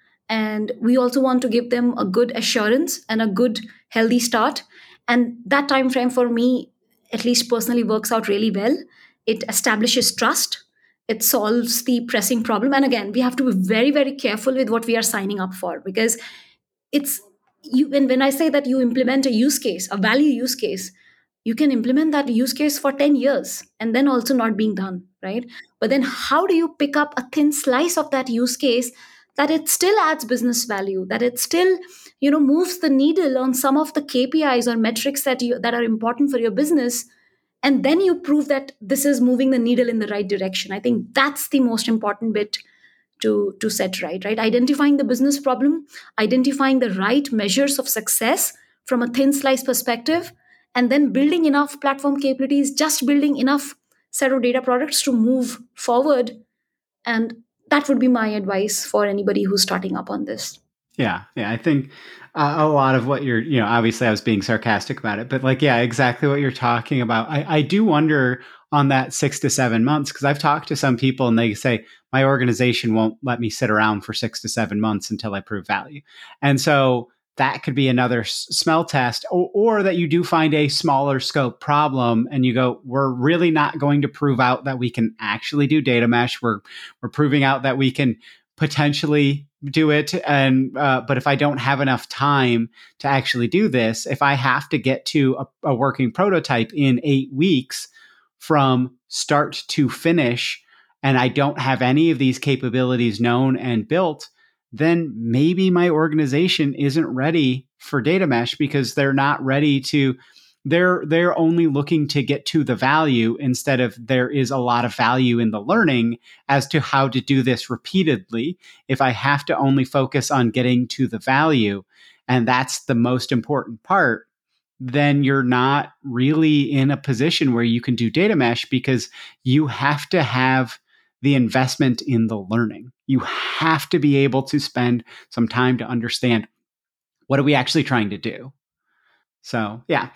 and we also want to give them a good assurance and a good healthy start. And that time frame for me, at least personally, works out really well. It establishes trust, it solves the pressing problem. And again, we have to be very, very careful with what we are signing up for, because it's you. And when I say that you implement a use case, a value use case, you can implement that use case for 10 years and then also not being done, right? But then how do you pick up a thin slice of that use case that it still adds business value, that it still moves the needle on some of the KPIs or metrics that are important for your business, and then you prove that this is moving the needle in the right direction? I think that's the most important bit to set right. Identifying the business problem, identifying the right measures of success from a thin slice perspective, and then building enough platform capabilities, just building enough set of data products to move forward. And that would be my advice for anybody who's starting up on this. Yeah. I think a lot of what you're, obviously I was being sarcastic about it, but exactly what you're talking about. I do wonder on that 6 to 7 months, because I've talked to some people and they say, my organization won't let me sit around for 6 to 7 months until I prove value. And so that could be another smell test, or that you do find a smaller scope problem and you go, we're really not going to prove out that we can actually do data mesh. We're proving out that we can potentially do it. And, but if I don't have enough time to actually do this, if I have to get to a working prototype in 8 weeks from start to finish, and I don't have any of these capabilities known and built, then maybe my organization isn't ready for data mesh, because they're not ready to, they're only looking to get to the value, instead of there is a lot of value in the learning as to how to do this repeatedly. If I have to only focus on getting to the value, and that's the most important part, then you're not really in a position where you can do data mesh, because you have to have the investment in the learning. You have to be able to spend some time to understand, what are we actually trying to do? So yeah,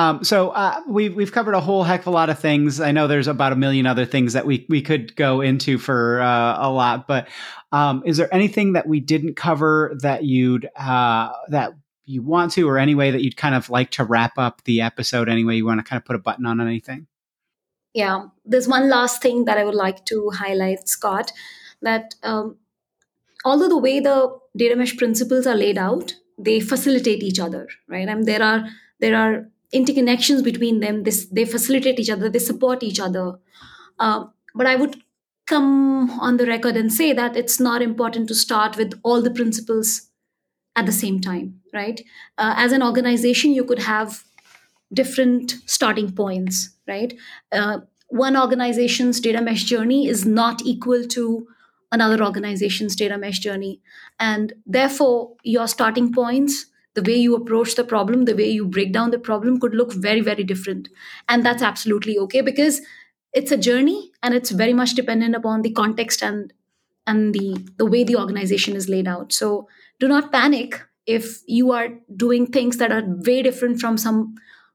we've covered a whole heck of a lot of things. I know there's about a million other things that we could go into for a lot, but is there anything that we didn't cover that that you want to, or any way that you'd kind of like to wrap up the episode? Any way you want to kind of put a button on anything? Yeah, there's one last thing that I would like to highlight, Scott, that although the way the data mesh principles are laid out, they facilitate each other, right? And there are interconnections between them. They facilitate each other, they support each other. But I would come on the record and say that it's not important to start with all the principles at the same time, right? As an organization, you could have different starting points, right? One organization's data mesh journey is not equal to another organization's data mesh journey. And therefore, your starting points, the way you approach the problem, the way you break down the problem could look very, very different. And that's absolutely okay, because it's a journey and it's very much dependent upon the context and the way the organization is laid out. So do not panic if you are doing things that are way different from some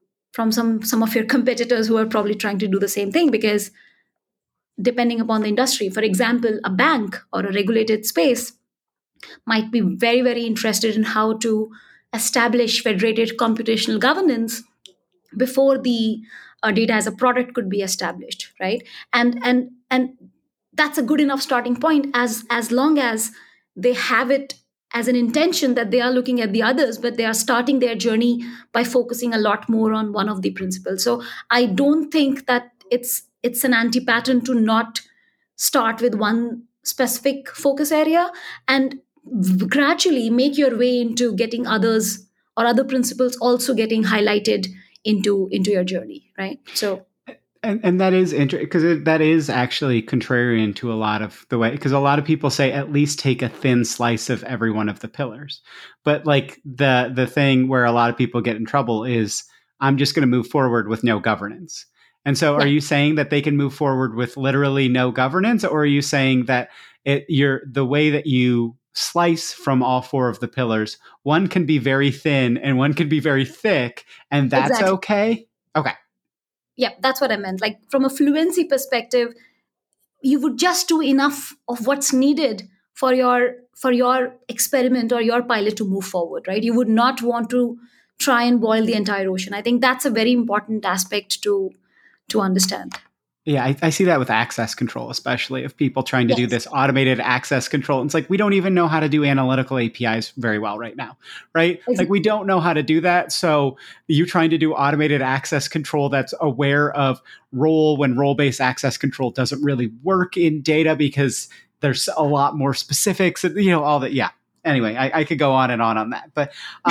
of your competitors who are probably trying to do the same thing, because depending upon the industry, for example, a bank or a regulated space might be very, very interested in how to establish federated computational governance before the data as a product could be established, right? And that's a good enough starting point, as long as they have it as an intention that they are looking at the others, but they are starting their journey by focusing a lot more on one of the principles. So I don't think that it's an anti-pattern to not start with one specific focus area and gradually make your way into getting others or other principles also getting highlighted into your journey, right? So and that is interesting, because that is actually contrarian to a lot of the way, because a lot of people say at least take a thin slice of every one of the pillars. But like the thing where a lot of people get in trouble is, I'm just going to move forward with no governance. And so are you saying that they can move forward with literally no governance, or are you saying that the way that you slice from all four of the pillars, one can be very thin and one can be very thick, and that's okay? Okay. Yeah, that's what I meant. Like, from a fluency perspective, you would just do enough of what's needed for your experiment or your pilot to move forward, right? You would not want to try and boil the entire ocean. I think that's a very important aspect to understand. Yeah, I see that with access control, especially of people trying to do this automated access control. It's like, we don't even know how to do analytical APIs very well right now, right? Exactly. Like, we don't know how to do that. So you trying to do automated access control that's aware of role, when role-based access control doesn't really work in data because there's a lot more specifics and, all that. Yeah. Anyway, I could go on and on that. But,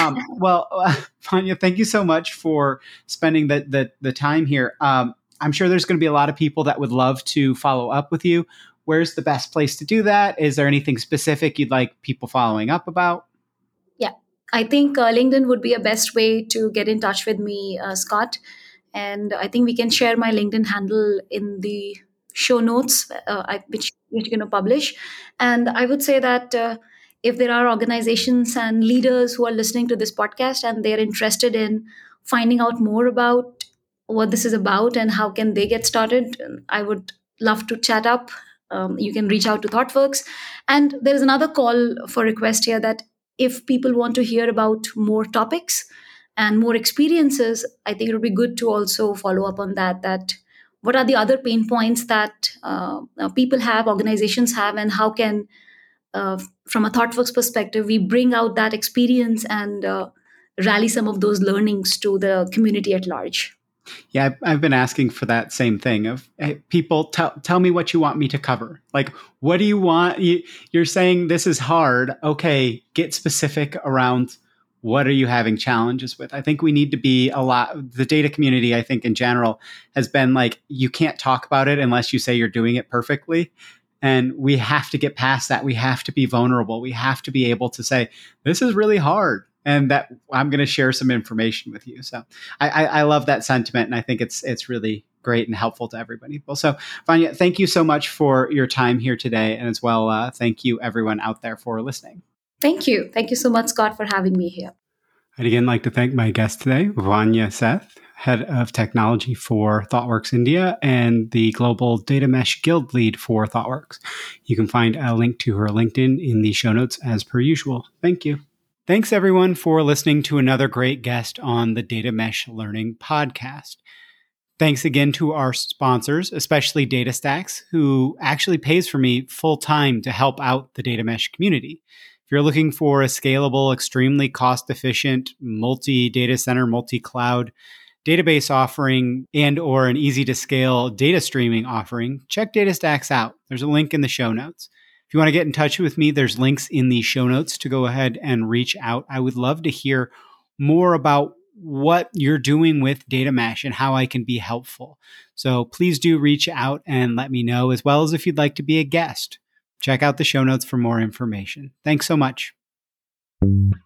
Vanya, thank you so much for spending the time here. I'm sure there's going to be a lot of people that would love to follow up with you. Where's the best place to do that? Is there anything specific you'd like people following up about? Yeah, I think LinkedIn would be a best way to get in touch with me, Scott. And I think we can share my LinkedIn handle in the show notes, which we're going to publish. And I would say that if there are organizations and leaders who are listening to this podcast and they're interested in finding out more about what this is about and how can they get started, I would love to chat up. You can reach out to ThoughtWorks. And there is another call for request here, that if people want to hear about more topics and more experiences, I think it would be good to also follow up on that what are the other pain points that people have, organizations have, and how can, from a ThoughtWorks perspective, we bring out that experience and rally some of those learnings to the community at large. Yeah, I've been asking for that same thing of, hey, people, tell me what you want me to cover. Like, what do you want? You're saying this is hard. Okay, get specific around what are you having challenges with. I think we need to be the data community, I think in general, has been like, you can't talk about it unless you say you're doing it perfectly. And we have to get past that. We have to be vulnerable. We have to be able to say, this is really hard. and that I'm going to share some information with you. So I love that sentiment, and I think it's really great and helpful to everybody. Well, so Vanya, thank you so much for your time here today, and as well, thank you everyone out there for listening. Thank you. Thank you so much, Scott, for having me here. I'd again like to thank my guest today, Vanya Seth, Head of Technology for ThoughtWorks India and the Global Data Mesh Guild Lead for ThoughtWorks. You can find a link to her LinkedIn in the show notes as per usual. Thank you. Thanks everyone for listening to another great guest on the Data Mesh Learning Podcast. Thanks again to our sponsors, especially DataStax, who actually pays for me full time to help out the data mesh community. If you're looking for a scalable, extremely cost-efficient, multi-data center, multi-cloud database offering and or an easy-to-scale data streaming offering, check DataStax out. There's a link in the show notes. If you want to get in touch with me, there's links in the show notes to go ahead and reach out. I would love to hear more about what you're doing with data mesh and how I can be helpful. So please do reach out and let me know, as well as if you'd like to be a guest. Check out the show notes for more information. Thanks so much.